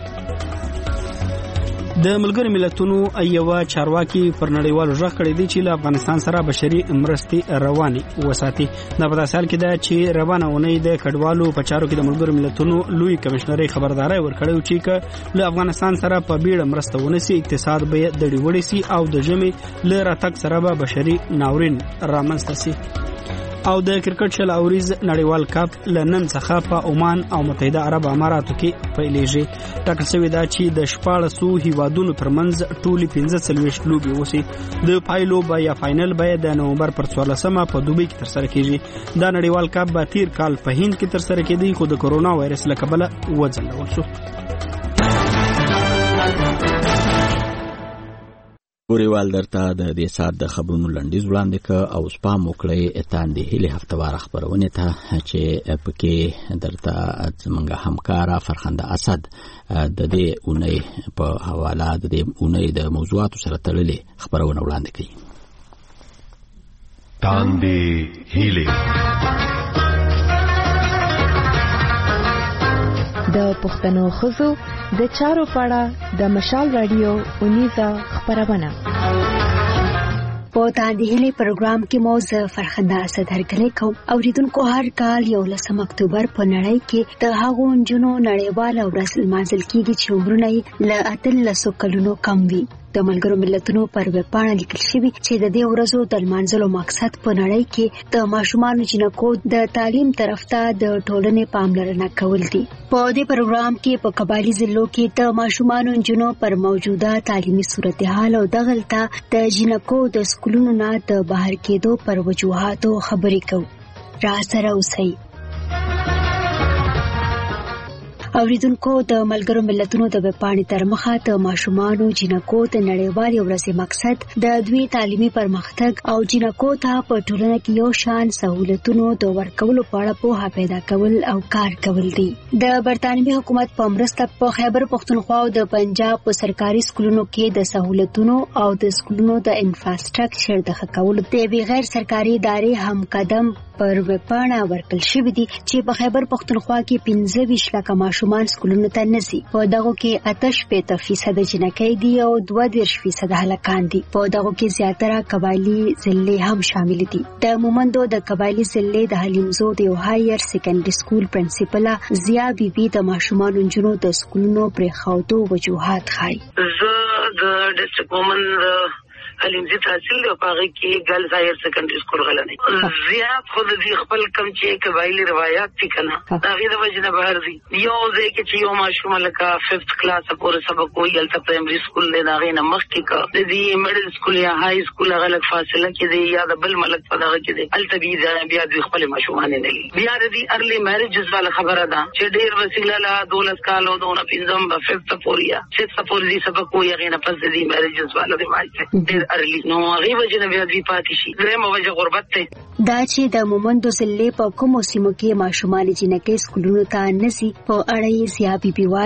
د ملګرو ملتونو ایوا چارواکي پر نړیوالو ژغ کړی دی چې له افغانستان سره بشري مرستې رواني وساتي. دا په داسې حال کې ده چې روانه اونۍ د کډوالو په چارو کې د ملګرو ملتونو لوی کمشنري خبرداري ورکړی چې ک له افغانستان سره په بیړه مرسته ونیسي اقتصاد به د ډیوړې سي او د جمع له راتګ سره به بشري ناورین رامنځته سي. او د کرکټ شل اوریز نړیوال کپ لنن څخه په عمان او متحده عرب اماراتو کې پیلېږي. ټاکل شوی دا چې د 14 هیوادونو ترمنځ ټولي 15 لوبي وسی. د پایلو یا فائنل به د نومبر پر 14مه په دوبۍ کې ترسره کیږي. دا نړیوال کپ به تیر کال په هند کې ترسره کېدی خو د کورونا وایرس له کبله وځنډول شو. بوریوال درته د دې سات د خبرونو لنډیز وړاندې ک او سپام وکړی اتاندې هلي هفتوار خبرونه ته چې پکې درته زمونږ همکارا فرخنده اسد د دې اونۍ په حواله د دې اونۍ د موضوعاتو سره تړلې خبرونه وړاندې کړي. تاندې هلي د پښتنو خزو د چارو پاړه د مشال رادیو اونیزا خبرونه په تاندهلي پروګرام کې موضوع فرخنده اسد هرکلی کوم. اوریدونکو هر کال 11 اکتوبر په نړۍ کې د هغو نجونو نړیواله ورځ لمانځل کیږي چې عمرونه یې له 13 کلونو کم وي. د ملګرو ملتونو پر ویبپاڼه لیکل شوی چې د دې ورځو د لمانځلو مقصد په نړۍ کې د ماشومانو جنکو د تعلیم طرف ته د ټولنې پاملرنه کول دي. په دې پروګرام کې په قبایلی ضلعو کې د ماشومانو جنو پر موجوده تعلیمي صورتحال او دغلطه د جنکو د سکولونو نه د بهر کېدو پر وجوهاتو خبرې کوو. را سره اوسئ. اوریدونکو د ملګرو ملتونو د ویبپاڼې تر مخه د ماشومانو جنکو د نړیوالې ورځې مقصد د دوی تعلیمي پرمختګ او جنکو ته په ټولنه کې یو شان سہولتونو د ورکولو په اړه پوهه پیدا کول او کار کول دي. د برتانوي حکومت په مرسته په خیبر پښتونخوا او د پنجاب په سرکاري سکولونو کې د سہولتونو او د سکولونو د انفراستراکچر د ښه کولو د غیر سرکاري ادارې هم قدم پر ویبپاڼه ورکل شوی دي چې په خیبر پښتونخوا کې 25 لکه ماشومان سکولونو ته نزي. په دغه کې 88% جنکۍ دي او 22% هلکان دي. په دغه کې زیاتره قبایلی ضلع هم شامل دي. د مومندو د قبایلی ضلع د حلیمزو د یو هایر سیکنډري سکول پرنسپل زیا بیبي د ماشومان انجونو د سکولونو پرې خاوتو وجوهات خای. زه د ډسټریکټ مومند حلیمزي تحصیل دی او هغه کې ګرلز هایر سیکنډري سکول غلنه زیات خود دې خپل کم چې قبایلی روایت دي کنه دا غي د وجنه بهر دي. یو ځای کې چې یو ماشوم لکه 5th کلاس پورې سبق وایي الته پرایمري سکول دی دا غي نه مخ کې کا د دې میډل سکول یا های سکول غلط فاصله کې دی یا د بل ملک په دغه کې دی الته بیا د خپل ماشومان نه لګي. بیا د دې ارلی میریجز والا خبره ده چې ډیر وسیله لا 12 کالو دونه پینځم په 5th پورې 6th پورې سبق وایي غي نه پس د دې میریجز والا دی مایته ارلی نو هغه وجه بیا دی پاتې شي. درېمه وجه غربت ته دا چې د مومندو ضلع په کومو سیمو کې ماشومان جنکۍ سکولونو ته نسی په اړه یې زیا بیبي وایي.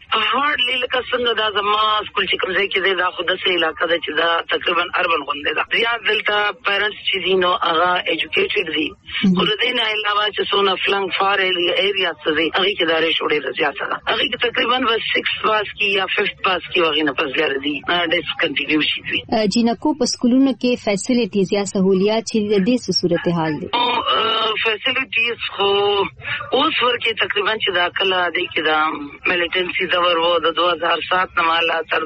هارډلی لکه څنګه دا زما سکول چې کوم ځای کې دی دا خو داسې علاقه ده چې دا تقریبا اربن غونډه ده. زیات دلته پیرنټس چې دي نو هغه ایجوکیټډ دي، خو د دې نه علاوه چې څونه فلنګ فار ایریا څه دي هغه کې دا ریشو ډېره زیاته ده. هغه کې تقریبا 6 پاس کې یا 5 پاس کې هغه نه پس لري دي ډیسکنټینیو شي دي. جنکو په سکولونو کې فیسیلیټیز یا سہولیات چې د دې صورتحال دي فیسیلیټیز خو اوس ورکه تقریبا چې دا کله دی کې دا ملیټنسي دور وو د 2007 نه مالا تر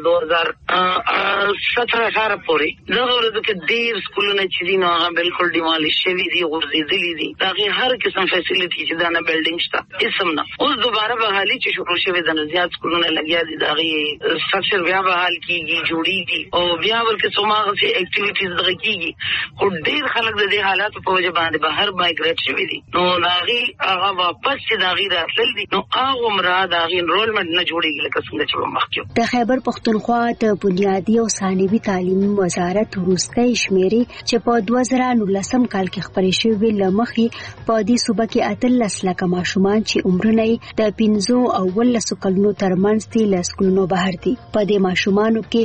2017-18 پورې دا ورته کې ډیر سکولونه چې دي نو هغه بالکل ډیمالیش شوی دي غورځېدلي دي. دا هر قسم فیسیلیټي چې دا نه بلډینګ شته اسم نه اوس دوباره بحالي چې شروع شوی د زیات سکولونه لګیا دي دا غي سټرکچر بیا بحال کیږي جوړیږي او بیا ورکه څومره چې اکټیویټیز دغه کیږي خو ډیر خلک د دې حالات په وجه باندې بهر مایګریټ شوی دي نو دا غي هغه واپس چې دا غي راتلل دي نو هغه مراد دا غي انرولمنت نه جوړیږي لکه څنګه چې مخکې. د خیبر پښتونخوا د بنیادی او ثانوي تعلیم وزارت وروستۍ شمیرې چې په 2019 کال کې خبرې شوې لمخې په دې صوبه کې 13 لک ماشومان چې عمرونه د 15 او 19 کلونو ترمنځ دي له سکولونو بهر دي. په دې ماشومانو کې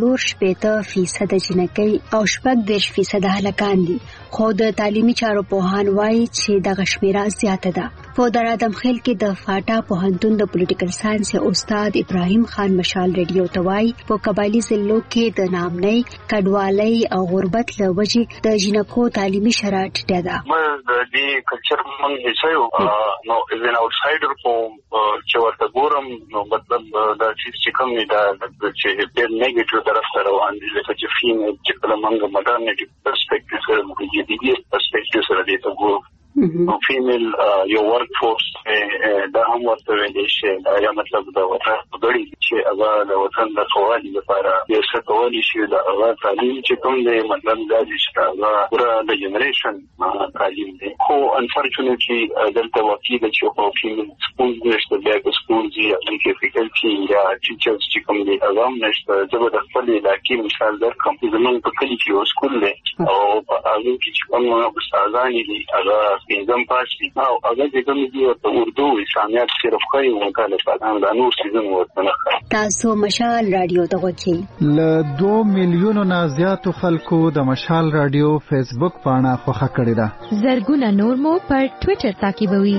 40% جنکۍ او 60% هلکان دي. خو د تعلیمي چارو پوهان وایي چې دغه شمیره زیاته ده. په درادم خیل کې د فاټا پوهنتون د پولیټیکل ساينس استاد ابراهیم خان مشال ریډیو توای په قبایلی ضلعو کې د نامنۍ کډوالۍ او غربت له وجې د جنکو تعلیمي شرایط ټیټه ده. د دې کلچر مونږ هیڅ نو ایزن آوټسایډر په چې ورته ګورم نو مطلب دا چې کوم نه دا چې ډېر نیگیټیو طرف ته روان دي لکه چې فیمیل چې کله مونږ مدرنټي پرسپیکټیو سره د دې پرسپیکټیو سره دې ته ګورو نو فیمیل یو ورک فورس دا هم ورته ویل شي یا مطلب دا وطن غړي چې هغه د وطن د خوالي لپاره یو څه کولی شي دا هغه تعلیم چې کوم دی مطلب دا چې هغه پورا د جنریشن تعلیم دی. خو انفورچونټلی دلته واقعي د چې خو فیمیل سکول نشته بیا د سکول دی چې فیکلټي یا ټیچرز چې کوم دی هغه نشته. زه د خپل علاقې مثال درکوم زمونږ په کلی کې یو سکول دی او هغه کې چې کوم استادان دي هغه پنځم پاس دي او هغه د کوم دی په اردو اسلامیات صرف کوي وکاله پاتان د نور سیزن ورته. تاسو مشال رادیو ته وکی ل 2 میلیونو نه زیاتو خلکو د مشال رادیو فیسبوک پاڼه خوښه کړې ده. زرګونه نور مو پر ټوئیټر تعقیبوي.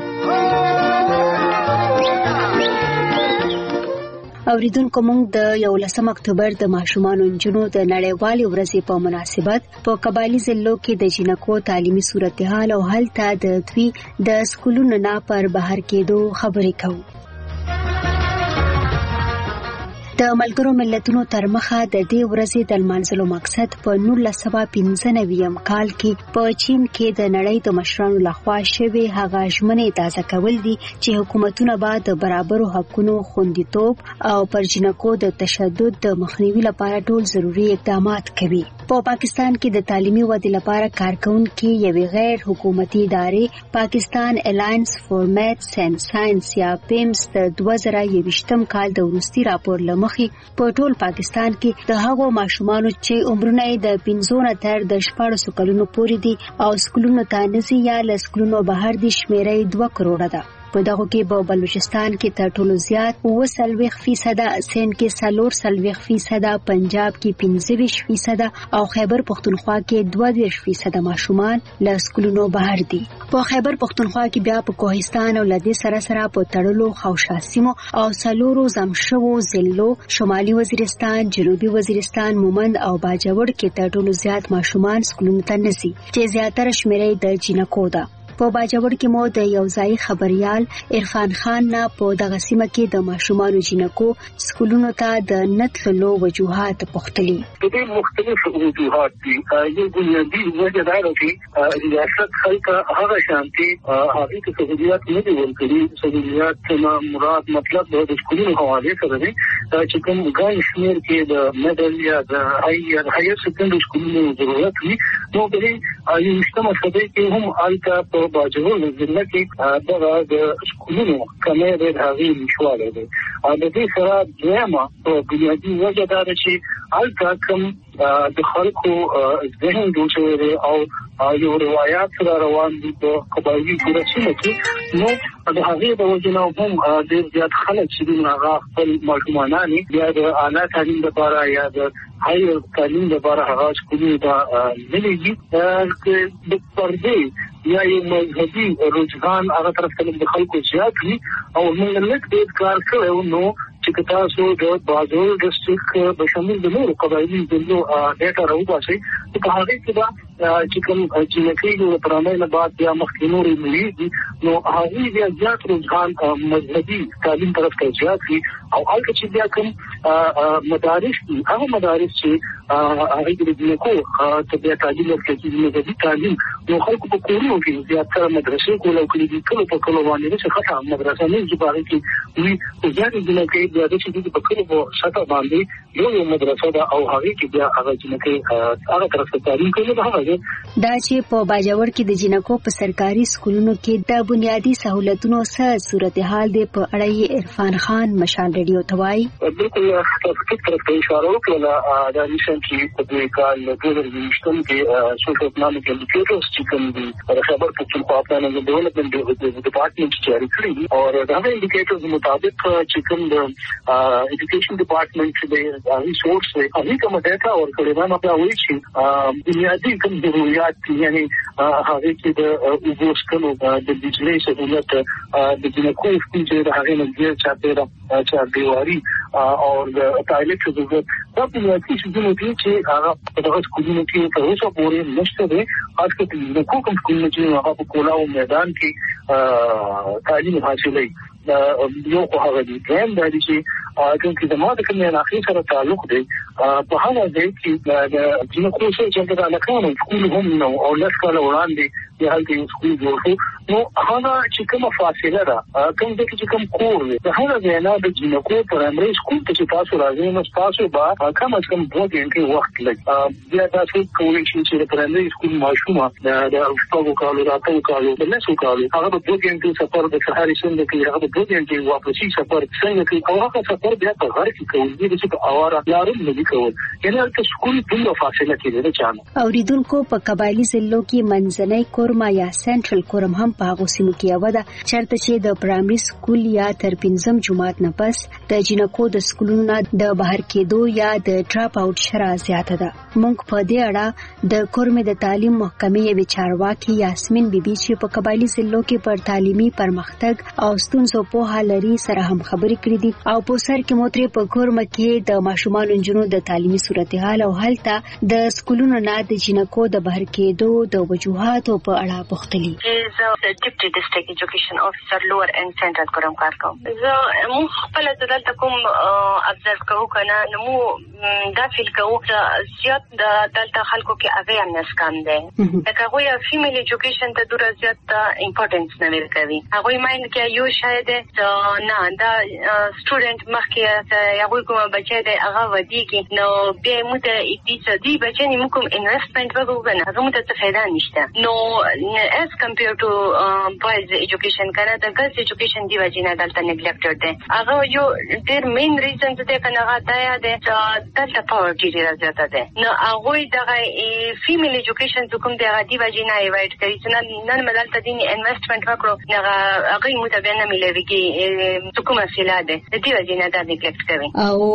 اوریدونکو موږ د 11 اکتوبر د ماشومان انجونو د نړیوالې ورځې په مناسبت په قبایلی ضلعو کې د جنکو تعلیمي صورتحال او هلته د دوی د سکولونو نه پر بهر کېدو خبرې کوو. د ملګرو ملتونو تر مخه د دې ورځې د لمانځلو مقصد په 1995 کال کې په چین کې د نړۍ د مشرانو لخوا شوی هغه ژمنې تازه کول دي چې حکومتونه به د برابرو حقوقو خوندیتوب او پر جنکو د تشدد د مخنیوي لپاره ټول ضروري اقدامات کوي. په پاکستان کې د تعلیمي ودې لپاره کارکونکو یوې غیر حکومتي ادارې پاکستان الاینس فور میتھس اینڈ ساينس یا پیمس د 2021 کال د وروستي راپور مخې په ټول پاکستان کې د هغو ماشومانو چې عمرونه د 15 تر د 14 کلونو پورې دي او سکولونو ته نزي یا ل سکولونو بهر دي شمیرې 2 کروڑه ده. په دغه کې په بلوچستان کې تر ټولو زیات 40% سند کې 40%، پنجاب کې 25% او خیبر پښتونخوا کې 22% ماشومان له سکولونو بهر دي. په خیبر پښتونخوا کې بیا په کوهستان او لدې سره په تړلو خوشاسیمو او سلورو زمشو ضلعو شمالي وزیرستان، جنوبي وزیرستان، مومند او باجوړ کې تر ټولو زیات ماشومان سکولونو ته نزي چې زیاتره شمیرې د جنکو ده. په باجوړ کې مو د یو ځای خبريال عرفان خان نه په دغه سیمه کې د ماشومانو جنکو سکولونو ته د نتلو وجوهات پختلي. د دې مختلف وجوهات دي. یو بنیادی وجه دا ده چې ریاست خلک هغه شانتي هغه ته سہولیات نه دي ورکړي. سہولیات څخه مراد مطلب د سکولونو حواله سره دي چې کوم ګان شمیر کې د مدل یا د هایر سکندري سکولونو ضرورت وي. نو د دې یو مشتمل خبرې کې هم الکا په باجوړ ضلع کې د سکولونو کمې د هغې نشواله دي. د دې سره دویمه بنیادي وجه دا ده چې الکا کوم د خلکو ذهن جوړ شوی دی او یو روایت سره روان دي په قبایلی ټولنه کې. نو د هغې د وجه نه هم ډېر زیات خلک چې دي هغه خپل ماشومان یا د اعلی تعلیم لپاره یا د هایر تعلیم لپاره هغه سکولونو ته نه لېږي د پردې یا یو مذهبي رجحان هغه طرف ته د خلکو زیات وي او موږ لږ ډېر کار کړی نو چې تاسو د بازار ډسټریکټ په شامل د نورو قبایلي ضلعو ډیټا راوباسئ په هغه کې دا چې کوم جنکې د پرانه بعد یا مخکې نورې ملي نو هغه بیا زیات رجحان مذهبي تعلیم طرف ته زیات وي او هغه چې بیا کوم مدارس دي هغه مدارس چې هغه د جنکو ته بیا تعلیم ورکوي مذهبي تعلیم نو خلکو په کورونو کې زیاتره مدرسې کولو کړي دي کله په کله باندې چې خاصه مدرسه نه جوړه کې وي زیات جنکې بیا د چې په کله په سطح باندې یو مدرسه ده او هغه کې بیا هغه جنکې هغه طرف ته تعلیم کوي دا چې په باجوړ کې د جنکو په سرکاري سکولونو کې د بنیادی سہولتونو سره صورتحال دی په اړه عرفان خان مشال ریډیو توای بالکل تاسو طرف ته اشاره وکړه دا ریسنټلی په دې کال د 2020 کې سوشل اکنامک انډیکیټرز چې کوم دي خبر پښتونخوا پلان د ډیولپمنٹ ډپارټمنټ جاری کړی او دا انډیکیټرز مطابق چې کوم د ایجوکیشن ډپارټمنټ د ریسورس هغه کوم ډاټا او کړي نه په وایي چې بنیادی کوم ضرورت یعنی هغه کې د وګورسکلو د بجلی سہولت د جنکو چې د هغه نظر چا دیواری او د ټایلټ ضرورت دا بنیادی شیزونه دي چې هغه په دغه سکولونو کې تر اوسه پورې نشته دي خاص کر د کوم سکولونو چې هغه په کولاو میدان کې تعلیم حاصلوي یو خو هغه دي دا چې چې د ماده کومه علاقې سره تعلق دی په هغه ځای کې د جنکو چې د علاقو سکول هم نو او لکه وړاندې د هغه یو سکول جوړ شو نو هغه چې کومه فاصله ده کوم د چې کوم کور دی هغه ځای نه د جنکو پرایمري سکول ته چې تاسو راځئ نو تاسو به کم از کم 2 غنټې وخت لګي بیا تاسو کولی شئ چې د پرایمري سکول ماشومه د شپږو کالو راتلو کالو د لسو کالو هغه د 2 غنټې سفر د سهاري څنګه کې هغه د 2 غنټې واپسي سفر څنګه کې او هغه سفر بیا په غار کې کوي د چې په اواره لارو نه دي کول یعنی هغه سکول په فاصله کې دی چانه اوریدونکو په قبایلی ضلعو کې منځنۍ کورما یا سنټرل کورم هم په هغه سیمو کې یو ده چرته چې د پرایمري سکول یا تر 5م جماعت نه پس د جنکو د سکولونو د بهر کېدو یا د ډراپ اوټ شرا زیاته ده موږ په دې اړه د کورمې د تعلیم محکمې یو چارواکي یاسمین بیبي چې په قبایلی ضلعو کې پر تعلیمي پرمختګ او ستونزو په حل لري سره هم خبرې کړې دي او په سر کې موتري په کورمه کې د ماشومان انجونو د تعلیمي صورتحال او حالت د سکولونو نه د جنکو د بهر کېدو د وجوهاتو په اړه پوښتلي زه ډیپټي ډسټریکټ ایجوکیشن افیسر لوور اینڈ سنټرل کورم کار کوم زه مو خپل دلته کوم ابزرو کوو کنه نو مو دا فیل کوو چې زیات د دلته خلکو کې اویرنس کم دی لکه هغوی فیمیل ایجوکیشن ته ډېر زیات امپورټنس نه ورکوي هغوی مایند کې یو شاید نه دا سټوډنټ مخکې هغوی کوم بچی دی هغه ودیږي نو بیا موږ ته دې دی بچی نه موږ کوم انویسټمنټ وکړو کنه هغه موږ ته فایده نشته نو as compared to boys education کنه د girls education دی وجه نه دلته neglected دی هغه یو ډېر مین ریزن دی کنه هغه دا دی چې دلته پاورټي ډېر زیاته ده نو هغه دغه فیمیل ایجوکیشن کوم دی هغه دی وجه نه ایوایډ کوي چې نن مدلته دین انویسټمنټ وکړو هغه متابع نه ملويږي کومه سیلا ده دی وجه نه دا neglect کوي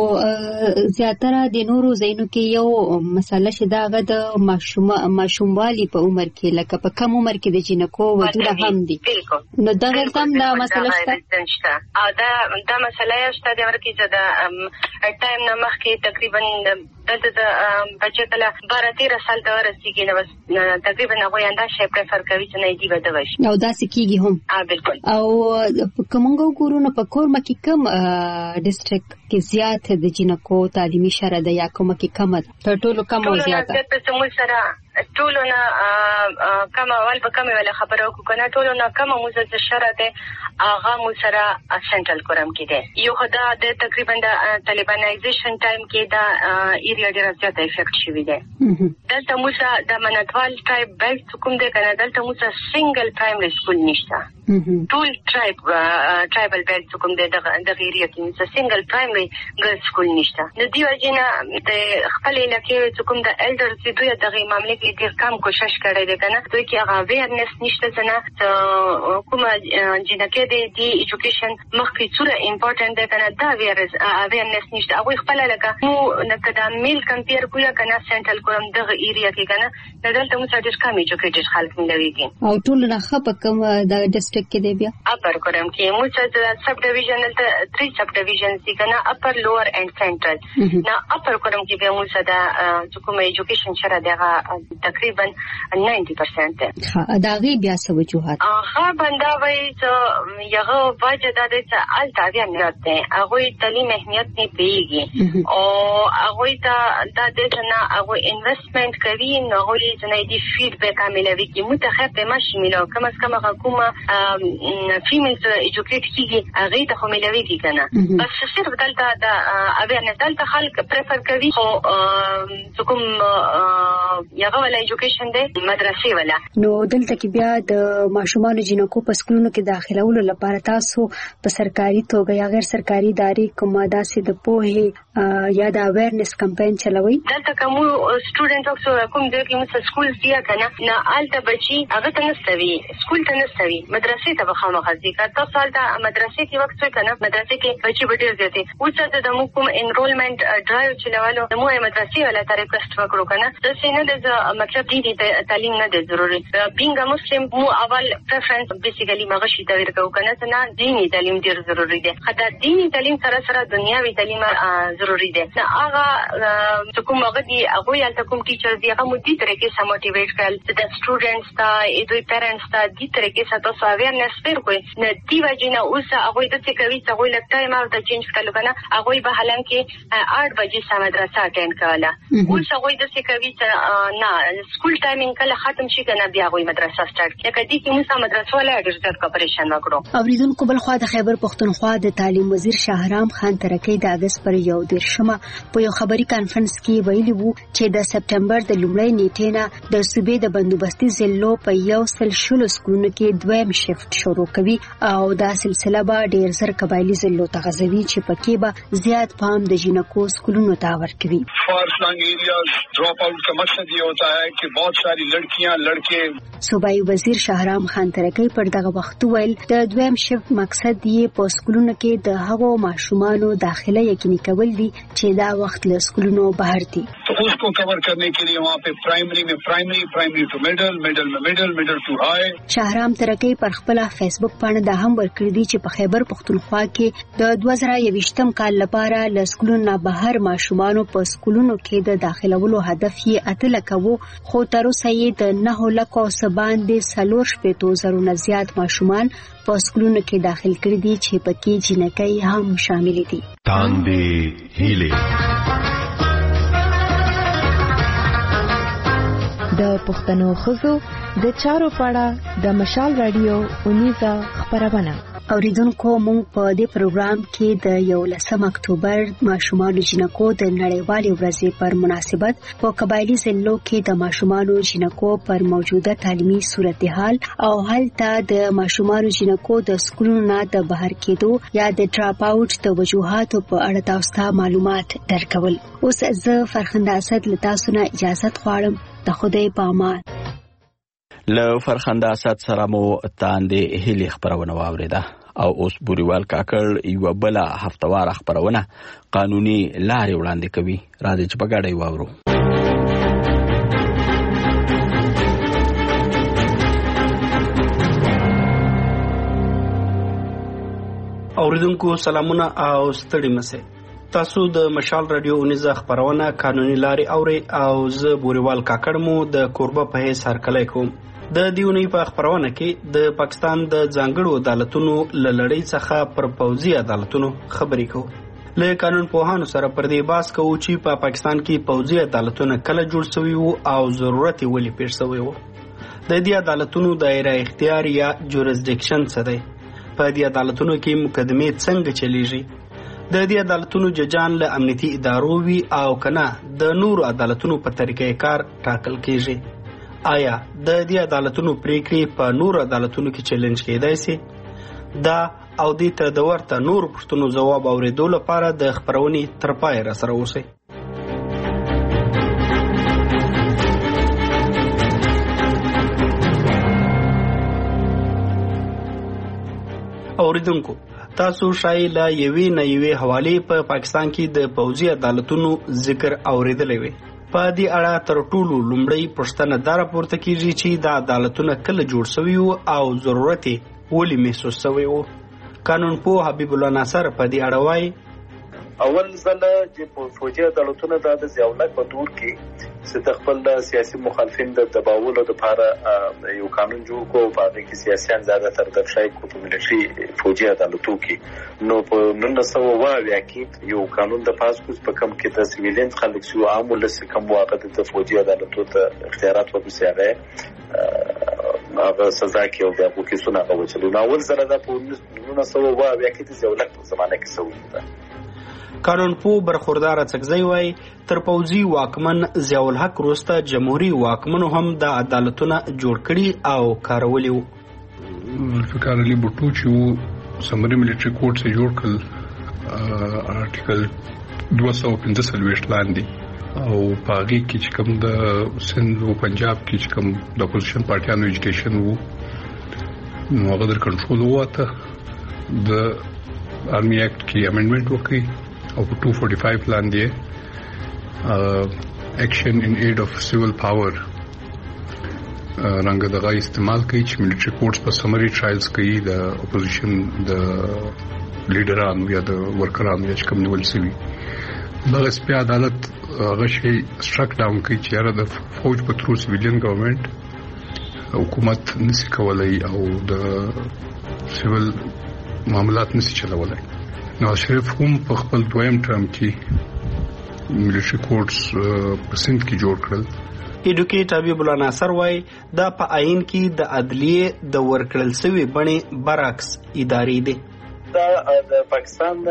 او زیاتره د نورو زینو کې یو مسله شته هغه د ماشوموالي په عمر کې لکه په کم عمر کې د جنکو ودونه هم دي نو دا هم دا مسله شته او دا مسله شته د ورکې چې د ټایم نه مخکې تقریبا دلته د بچی کله 12-13 سال ته ورسیږي نو تقریبا هغه انده شي پریفر کوي چې نه دی بده وشي او دا سکیږي هم بالکل او کومنګو ګورونه په کورما کې کم ډیسټریکټ کې زیات د جنکو تعلیمي شره ده یا کومه کې کم ده تر ټولو کم او زیاته ټولو نه کم اول به کم ویل خبره وکړو کنه ټولو نه کم موزه شره ده هغه مو سره سنټرل کورم کې ده یو خدا د تقریبا د طالبانایزیشن ټایم کې دا ایریا ډیره زیاته افیکټ شوی ده دلته موسه د منتوال ټایپ بیلټ کوم ده کنه دلته موسه سنگل پرایمری سکول نشته ټول ټرایبل بیلټ کوم ده د ایریا کې موسه سنگل پرایمری ګرل سکول نشته د دې وجه نه د خپل علاقې کوم د الډرز دوی دغه معاملې کې ډیر کم کوشش کړی دی کنه دوی کې هغه اویرنس نشته څنګه کومه جنکه دی ایجوکیشن مخکې څوره امپورټنت دی کنه دا اویرنس نشته هغه خپل لکه نو نکدا میل کمپیر کویا کنه سنټرل کوم دغه ایریا کې کنه دلته مو څه ډیر کم ایجوکیټډ خلک ملويږي او ټول نه خپه کوم د ډیسټریکټ کې دی بیا اپر کوم کې مو څه سب ډیویژنل ته 3 سب ډیویژنز دي کنه اپر لوور اینڈ سنټرل نه اپر کوم کې به مو څه د کوم ایجوکیشن شره دغه تقریبا 90% ده دا غي بیا څه وجوهات بندا وای چې یغه وجه د دې چې الټا نه ده هغه تعلیم اهمیت نه پیږي او هغه ته د دې نه هغه انویسټمنٹ کوي نو هغه چې دی فیډبیک عملوي کی متخصص ماشي ملو کم از کم حکومه فیمیلز ایجوکیټ کیږي هغه ته ملوي کی کنه بس صرف دلته د اویرنس دلته خلک پریفر کوي خو کوم یغه ولا ایجوکیشن دی مدرسې ولا نو دلته کې بیا د ماشومان جنکو په سکولونو کې داخلهولو لپاره تاسو په سرکاري توګه یا غیر سرکاري ادارې کومه داسې د پوهې یا د اویرنس کمپاین چلوي دلته کوم سټوډنټ کوم د کوم سکول دی کنه نه آلته بچي هغه ته نستوي سکول ته نستوي مدرسې ته بخښه مخزي کا تاسو آلته مدرسې کې وخت څه کنه مدرسې کې بچي ډېر زیاتې اوس د مو کوم انرولمنت ډرایو چلوالو د مو مدرسې ولا ته ریکوست وکړو کنه د سینه د مطلب دی تعلیم نه دی ضروري بینګ مسلم مو اول پریفرنس بیسیکلی مغشي ته ورکو کنه نه دینی تعلیم ډیر ضروری دی حتی دینی تعلیم سره سره دنیاوی تعلیم ضروری دی هغه کوم هغه دی هغه یالته کوم ټیچر دی هغه مو دې طریقې سره موټیویټ کړل چې د سټوډنټس ته دوی پیرنټس ته دې طریقې سره تاسو اویرنس ورکوي نه دی وجنه اوس هغه د څه کوي چې هغه لکه ټایم او د چینج کړل کنه هغه به حالان کې 8 بجې سم مدرسه اټینډ کوله اوس هغه د څه کوي چې نه سکول ټایمینګ کله ختم شي کنه بیا هغه مدرسه سٹارټ کړي کدي کې موږ مدرسه ولا ډیجیټل کوپریشن وکړو اوریدونکو بل خو د خیبر پختونخوا د تعلیم وزیر شاهرام خان ترکی د اگست پر 11 په یو خبري کانفرنس کې ویلي وو چې د سپټمبر د لومړۍ نیټې نه د صوبې د بندوبستي ضلعو په 100 سکولونو کې دویم شفت شروع کوي او دا سلسله به ډیر زر قبایلی ضلعو ته غځوي چې پکې به زیات پام د جنکو سکولونو ته ورکوي فارسلنگ ایریاز ड्रॉप आउट का मकसद ये होता है कि बहुत सारी लड़कियां लड़के صوبایي وزیر شاهرام خان ترکی پر دغه وخت ویل د دویم شفت مقصد یې په سکولونو کې د هغو ماشومانو داخله یقیني کول دي چې دا وخت له سکولونو بهر دي तो उसको कवर करने के लिए वहाँ पे primary to middle to high شاهرام ترکی پر خپل فیسبوک باندې دا هم ورکړی دی چې په خیبر پختونخوا کې د 2021م کال لپاره له سکولونو بهر ماشومانو په سکولونو کې د داخلولو هدف یې 8 لک وو خو تر اوسه یې د 9 لک او باندې 4,000 زیات ماشومان په سکولونو کې داخل کړي دي چې پکې جنکۍ هم شامل دي تاندې هیله د پښتنو خزو د چارو پاړه د مشال رادیو اونیزه خبرونه اوریدونکو مونږ په دې پروګرام کې د 11 اکتوبر ماشومانو جنکو د نړیوالې ورځې پر مناسبت په قبایلی ضلعو کې د ماشومانو جنکو پر موجوده تعلیمي صورتحال او هلته د ماشومانو جنکو د سکولونو نه د بهر کېدو یا د ډراپ اوټ د وجوهاتو په اړه تاسو ته معلومات درکول اوس زه فرخنده اسد له تاسو نه اجازه غواړم د خدای په امان له فرخنده اسد سره مو تاندې هلي خبرونه واوریده او اوس بوريوال کاکړ یو بل هفتوار خبرونه قانوني لارې وړاندې کوي راځي چې په ګډه واورو اوریدونکو سلامونه او ستړي مشه تاسو د مشال رادیو اونیزه خبرونه قانوني لارې اوري او زه بوريوال کاکړ مو د کوربه په هیڅ هرکلی کوم د دیونی په خبرونه کې د پاکستان د ځانګړو عدالتونو لړۍ څخه پر پوځي عدالتونو خبرې کوو له قانون پوهانو سره پر دې باس کوو چې په پاکستان کې پوځي عدالتونه کله جوړ شوي وو او ضرورت یې ولې پیښ شوی وو د دې عدالتونو دایره اختیار یا جورسډکشن څه دی په دې عدالتونو کې مقدمې څنګه چلیږي د دې عدالتونو ججان له امنیتي ادارو وی او کنه د نور عدالتونو په طریقې کار ټاکل کیږي آیا د دې عدالتونو پریکړې په نور عدالتونو کې چیلنج کېدای شي دا او دې ته د ورته نور پښتنو جواب اوریدو لپاره د خبرونې تر پای را سره اوسئ اوریدونکو تاسو شاید لا یوې نه یوې حواله په پاکستان کې د پوځي عدالتونو ذکر اوریدلې وي. په دې اړه تر ټولو لومړی پوښتنه دا راپورته کیږي چې د عدالتونو کله جوړ شوي او ضرورت ولې محسوس شوی و. قانونپوه حبیب الله ناصر په دې اړه وایي اول ځل چې فوجي عدالتونه د ضیاءالحق په دور کې چې د خپل سیاسي مخالفین د دباولو لپاره یو قانون جوړ کو په هغه کې سیاسيان زیاده تر دفشای کو په ملي فوجي عدالتو کې نو په 1920 کې یو قانون د پاس کوس په کم کې د سیویلین خلک شو عام ولس کم واقع د فوجي عدالتو ته اختیارات ورسیغه هغه سزا کې او د ابو کې سونه غوښتل نو اول ځل د 1920 کې د ضیاءالحق په زمانه کې شوی ده. قانونپوه برخوردار څکزی وای تر پوځي واکمن ضیاءالحق وروسته جمهوریت واکمنو هم د عدالتونو جوړ کړي او کارولي وو. ذوالفقار علي بوټو چې سمري ملټري کورټ سے جوړ کړ آرټیکل 245 لاندې او پاغي کې چې کوم د سند او پنجاب کې چې کوم د اپوزیشن پارټیانو ایجوکیشن وو نو هغه در کنټرول وته د آرمی ایکټ کې امندمنت وکړي او 245 لاندې ایکشن ان ایډ اف سیول پاور رنګ دغه استعمال کوي چې ملټري کورټس په سمري ټرایلز کوي د اپوزیشن د لیډرانو یا د ورکرانو یا کوم نیول شوی دغه سپی عدالت هغه شی سټرک ډاون کوي چې د فوج په ترو سیویلین ګورنمنت حکومت نشي کولای او د سیول معاملات نشي چلولای. نو شریف هم په خپل دویم ټرم کې ملټري کورټس په سند کې جوړ کړل. ایډوکیټ حبیب الله ناصر وای دا په آئین کې د عدلیه د ورکړل شوی بڼې برعکس اداري دي. دا د پاکستان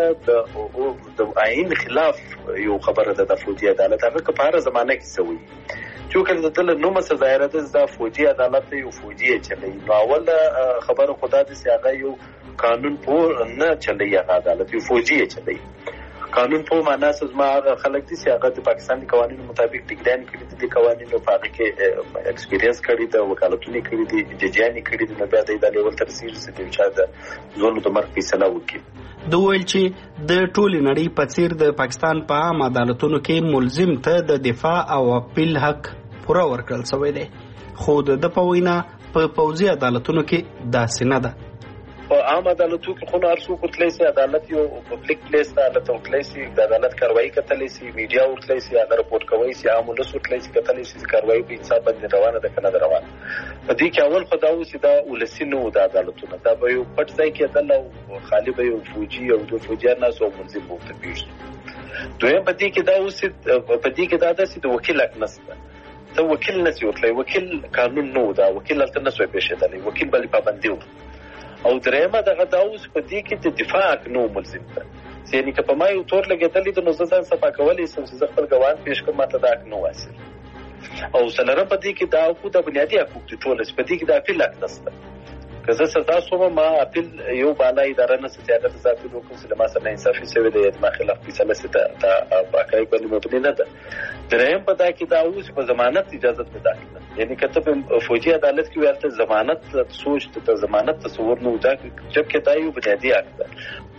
د آئین خلاف یو خبره ده د فوجي عدالت هغه په هر زمانه کې شوی چونکه د دل نوم سزا راته د فوجي عدالت یو فوجي چلی نو اول خبره خدا دې سیاغه یو قانون په نه چلی هغه عدالت یو فوجي چلی قانون په معنا سزما خلک دي سیاغه د پاکستان قوانینو مطابق ډیګران کړي دي قوانینو په هغه کې ایکسپیرینس کړي د وکالتونو کړي دي ججانی کړي دي نو بیا د لیول تر سیر څخه د چا د زونو د مرګ فیصله وکړي. د ویل چې د ټولې نړۍ په څیر د پاکستان په عام عدالتونو کې ملزم ته د دفاع او اپیل حق پوره ورکړل شوی دی خو د پوینا په پوځي عدالتونو کې داسې نه ده. په عام عدالتو کې خو هر څوک ورتلای شي عدالت یو پبلک پلیس ته عدالت ورتلای شي د عدالت کاروایی کتلی شي میډیا ورتلای شي هغه رپورټ کوي شي عام ولس ورتلای شي کتلی شي کاروایی په حساب باندې روانه ده کنه روانه په دې کې اول خداو چې دا ولسی نو د عدالتونو دا به یو پټ ځای کې عدالت او خالی به یو فوجي او د فوجیان ناس او ملزم وو ته پیښ دویم په دې کې دا اوس په دې کې دا د وکیل حق نشته ته وکیل نسی ورتلای وکیل قانون نو دا وکیل تل نسوي پېښېدلی وکیل بل پابندي او درېمه دغه داوس په دې کې د دفاع نو ملزم ده یعنی که په ما یو تور لګېدلې د نو ځان صفا کولې سم چې خپل ګوان پیش کوم ماته دا نو واسي او سلره په دې کې دا حقوق د بنیادی حقوق د ټول په دې کې د اپیل حق نشته که زه سزا سوم ما اپیل یو بالا اداره نه ستیاده د ذاتي حقوق سره ما سره انصافي سوي د ما خلاف فیصله ستا د باقای باندې مبني نه ده درېم په دا کې دا اوس په ضمانت اجازه نه ده یعنی کته په فوجي عدالت کې ورته ضمانت سوچ ته ضمانت تصور نه ودا جبکې دا یو بنیادی حق ده.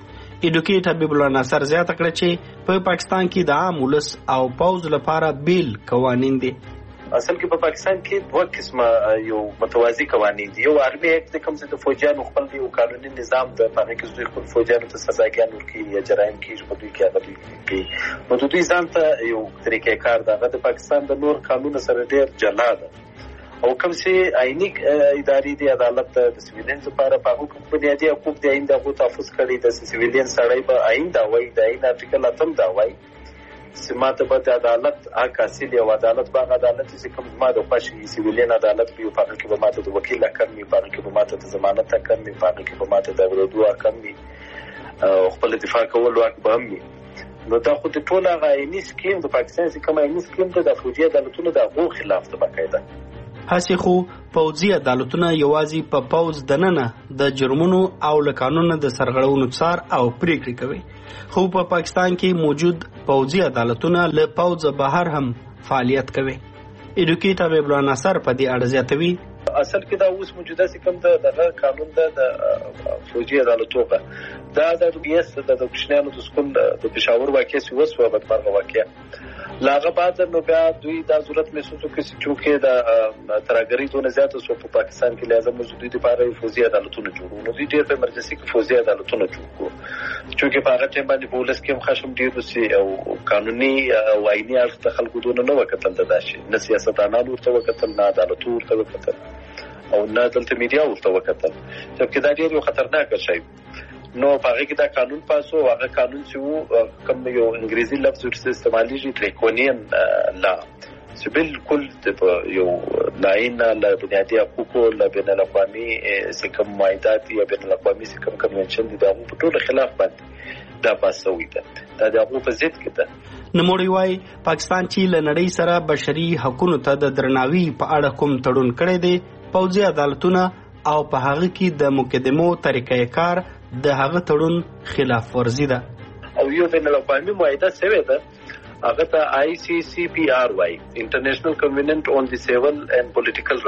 ایډوکیټ حبیب الله ناصر زیاته کړه چې په پاکستان کې د عام ولس او پوز لپاره بیل قوانین دي. اصل کې په پاکستان کې دوه قسمه یو متوازی قوانین دي یو آرمی ایکټ د کوم څه د فوجیانو خپل دی او قانوني نظام د هغه کې دوی خپل فوجیانو ته سزاګان ورکړي یا جرایم کې په دوی کې هغه کوي نو دوی ځان ته یو طریقې کار ده د پاکستان د نور قانون سره ډیر جلا ده او کوم چې آئینی اداري دی عدالت د سیویلین لپاره په حقوق بنیادی حقوق د آئین دغه تحفظ کړي د سیویلین سړی په آئین دا وایي د آئین ارټیکل 8 دا وایي سماته په عدالت حاصل او عدالت باغ عدالت چې کوم ما د خوشي سیویلین عدالت په پاره کې به ماته د وکیل حکم می پاره کې به ماته د ضمانت حکم می پاره کې به ماته د ورودو حکم می خپل دفاع کول واک به می نو دا خو د ټوله غاینی سکیم د پاکستان چې کومه غاینی سکیم د فوجي عدالتونو د حقوق خلاف ده بقایده هسې خو پوځي عدالتونه یوازې په پوز دننه د جرمونو او له قانون د سرغړونو څار او پریکړې کوي خو په پاکستان کې موجود پوځي عدالتونه له پوز بهر هم فعالیت کوي. ایډوکیټ حبیب الله ناصر په دې اړه زیاتوي اصل کې دا اوس موجوده سکم د قانون د فوجي عدالتوغه دا د بیس د کوشنیانو د سکول د پېښور واقع سی وسوه بدمرغه واقع لاغه بعد نو بیا دوی دا ضرورت محسوس وکړي چې د ترګری دونه زیاته سو په پاکستان کې لازم موجودي لپاره فوجي عدالتونه جوړو نو دوی ډېر په مرکزي کې فوجي عدالتونه جوړو چې په هغه ټیم باندې پولیس کې خشم ډېر وسی او قانوني او آئینی اړخ ته خلکو دونه نه وکتل داشي نه سیاستانانو ورته وکتل نه عدالتو ورته وکتل او نه دلته میډیا ورته وکتل چې دا ډېر خطرناک شی نو هغه کې دا قانون پاسو هغه قانون چې کوم یو انګریزي لفظ ورته استعمالېږي ډریکونین لا چې بالکل یو لاین له بنیادی حقوقو له بین الاقوامي سکم معاهدات یا بین الاقوامي سکم کنونشن دي د ټول خلاف باندې دا پاسوي ده دا هغه په ضد کې ده نموړی وای پاکستان چې لنړی سره بشري حقوقو ته د درناوي په اړه کوم تړون کړی دی پوځي عدالتونه او په هغه کې د مقدمو طریقې کار د هغه تړون خلاف ورزي ده او یو بین الاقوامي معاهده سوی ده هغه ته ICCPR وای انټرنیشنل کنونشن اون دی سیول اینڈ پولیټیکل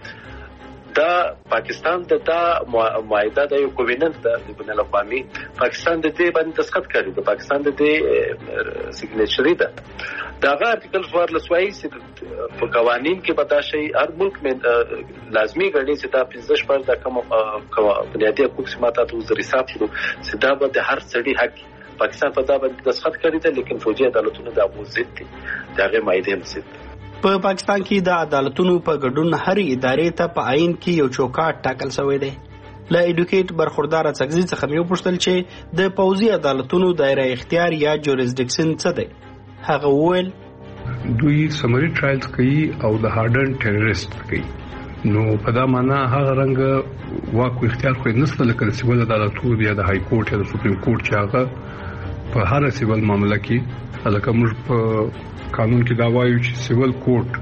رائټ دا پاکستان دا معاهده د یو کنونشن د بین الاقوامي پاکستان د دې باندې دستخط کړی د پاکستان د دې سیګنیچری ده داغه ارتکل 14 وایي چې په قوانین کې بداشي هر ملک میں لازمی غړي چې دا 15 پر د کوم بنیادی حقوق سماته تو حساب کړو چې دا به هر سړي حق پاکستان په دا باندې دستخط کړی دی لیکن فوجي عدالتونو دا ابو ضد دي داغه مایده ضد په پاکستان کې د عدالتونو په ګډون هر ادارې ته په عین کې یو چوکاټ ټاکل شوی دی لا ایډوکیټ برخوردار څنګه څخه یو پوښتل چې د پوځي عدالتونو دایره اختیار یا جوریسډکشن څه دی هغه وویل دوی سمری ټرایلز کوي او د هارډن ټیرریست کوي نو په دا معنا هغه رنګ واکو اختیار خو نسته لکه سیول عدالتو یا د های کورټ یا د سپریم کورټ چې هغه په هر سیول معاملې کې الکه موږ په قانون کې دا وایو چې سیول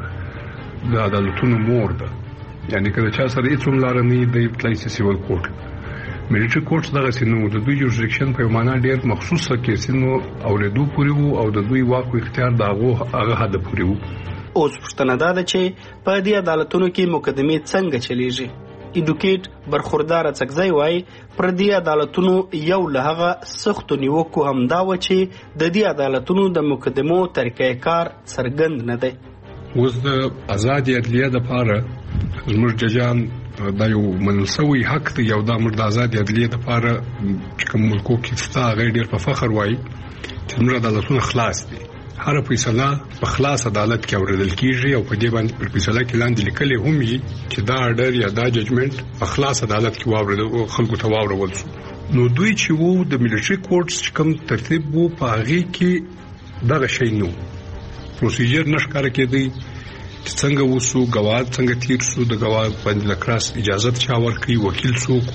کورټ د عدالتونو مور ده یعنی کله چې سره هیڅ لار نه دی پلیس سیول کورټ ملټری کورټس دغه سينو د دوی جوریسډکشن په معنا ډېر مخصوصه کې سينو اوریدو پوري وو او د دوی واکو اختیار داغه هغه حد پوري وو اوس پښتنه ده چې په دې عدالتونو کې مقدمې څنګه چلیږي ایډوکیټ برخوردار څنګه وای پر دې عدالتونو یو له هغه سخت نیوکو هم دا و چې د دې عدالتونو د مقدمو طریقې کار څرګند نه دی اوس د ازادي عدلیه د پاره زموږ ججان دا یو منسوي حق دی یو د امر د آزادي عدلیه لپاره چې کوم ملکو کې ستا غیر ډیر په فخر وایي چې موږ عدالتونه خلاص دي هر فیصله په خلاص عدالت کې اوریدل کیږي او په دې باندې په فیصله کې لاندې لیکلي هم وي چې دا اډر یا دا ججمنټ په خلاص عدالت کې واوریدل خلکو ته واورول شو نو دوی چې وو د ملټری کورټس کوم ترتیب وو په هغه کې دغه شی نو پروسیجر نشکاره کېدی څنګه وسو غواړ څنګه تیر سو د غواړ باندې لکراس اجازه چا ورکړي وکیل څوک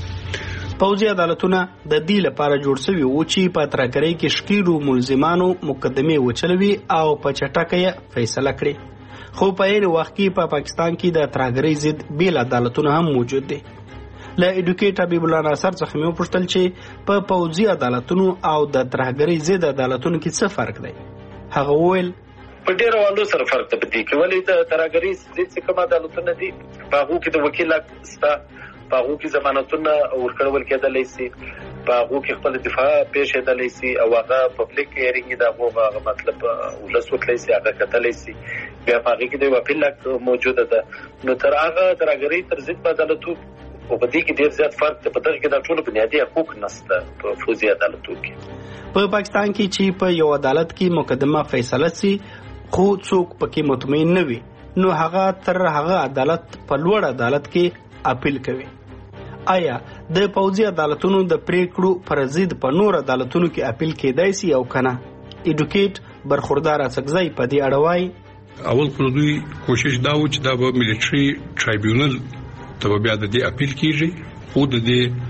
وو پوځي عدالتونه د دې لپاره جوړ شوی و چې په ترګری کې شکیلو ملزمانو مقدمه وچلوي او په چټکه فیصله کړي خو په یوه وخت کې په پاکستان کې د ترګری ضد بیل عدالتونه هم موجود دي لا ایډوکیټ حبیب الله ناصر څخه مې پوښتل چې په پوځي عدالتونو او د ترګری ضد عدالتونو کې څه فرق دی هغه وویل په ډیرو والو سره فرق دی چې ولې د ترګری ضد څخه عدالتونه دي په هغه کې د وکیل ستا په هغه کې ضمانتونه ورکړل کېدلای شي په هغه کې خپل دفاع پیښ کېدلای شي او هغه پبلک هیرینګ دا هغه مطلب ولسوټلای شي هغه کتلای شي بیا په هغه کې د وکیل موجوده ده نو تر هغه ترګری تر ضد عدالتو او په دې کې ډیر زیات فرق دی په دغه کې د ټول بنیادی حقوق نشته په فوجي عدالتو کې په پاکستان کې چې په یو عدالت کې مقدمه فیصله سي خو څوک پکې مطمئن نه وي نو هغه تر هغه عدالت په لوړ عدالت کې اپیل کوي آیا د پوځي عدالتونو د پریکړو پر ضد په نور عدالتونو کې اپیل کېدای شي او کنه ایډوکیټ برخوردار څنګه په دې اړه وایي اول خو دوی کوشش دا و چې دا به ملټری ټرایبیونل ته بیا د دې اپیل کیږي خو د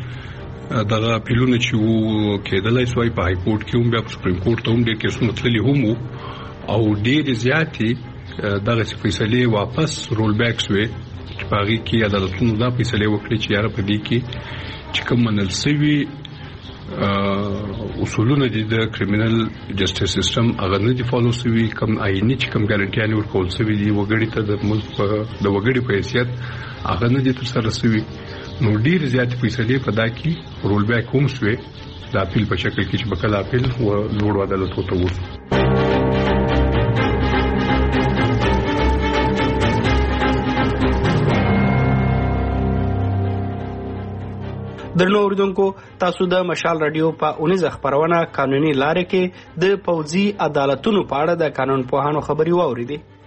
دې دغه اپیلونه چې وو کېدلای شوی په های کورټ کې هم بیا په سپریم کورټ ته هم ډېر کیسونه تللي هم او ډېر زیاتې دغه فیصلې واپس رول بیک شوې چې په هغې کې عدالتونو دا فیصلې وکړې چې یاره په دې کې چې کوم منل شوي اصولونه دي د کریمینل جسټیس سیستم هغه نه دي فالو شوی، کم آئینی چې کم ګارانټیانه ورکول شوی دي وګړي ته د ملک د وګړي په حیثیت هغه نه دي تر سره شوی. نو ډیر زیات فیصلې په دا کې رول بیک هم شوی د اپیل په شکل کې چې بکل اپیل او لوړ عدالت ته وصول. درنو اوریدونکو، تاسو د مشال رادیو په 19 خبرونه قانوني لارې کې د پوځي عدالتونو په اړه د قانون پوهانو خبري واوریدي.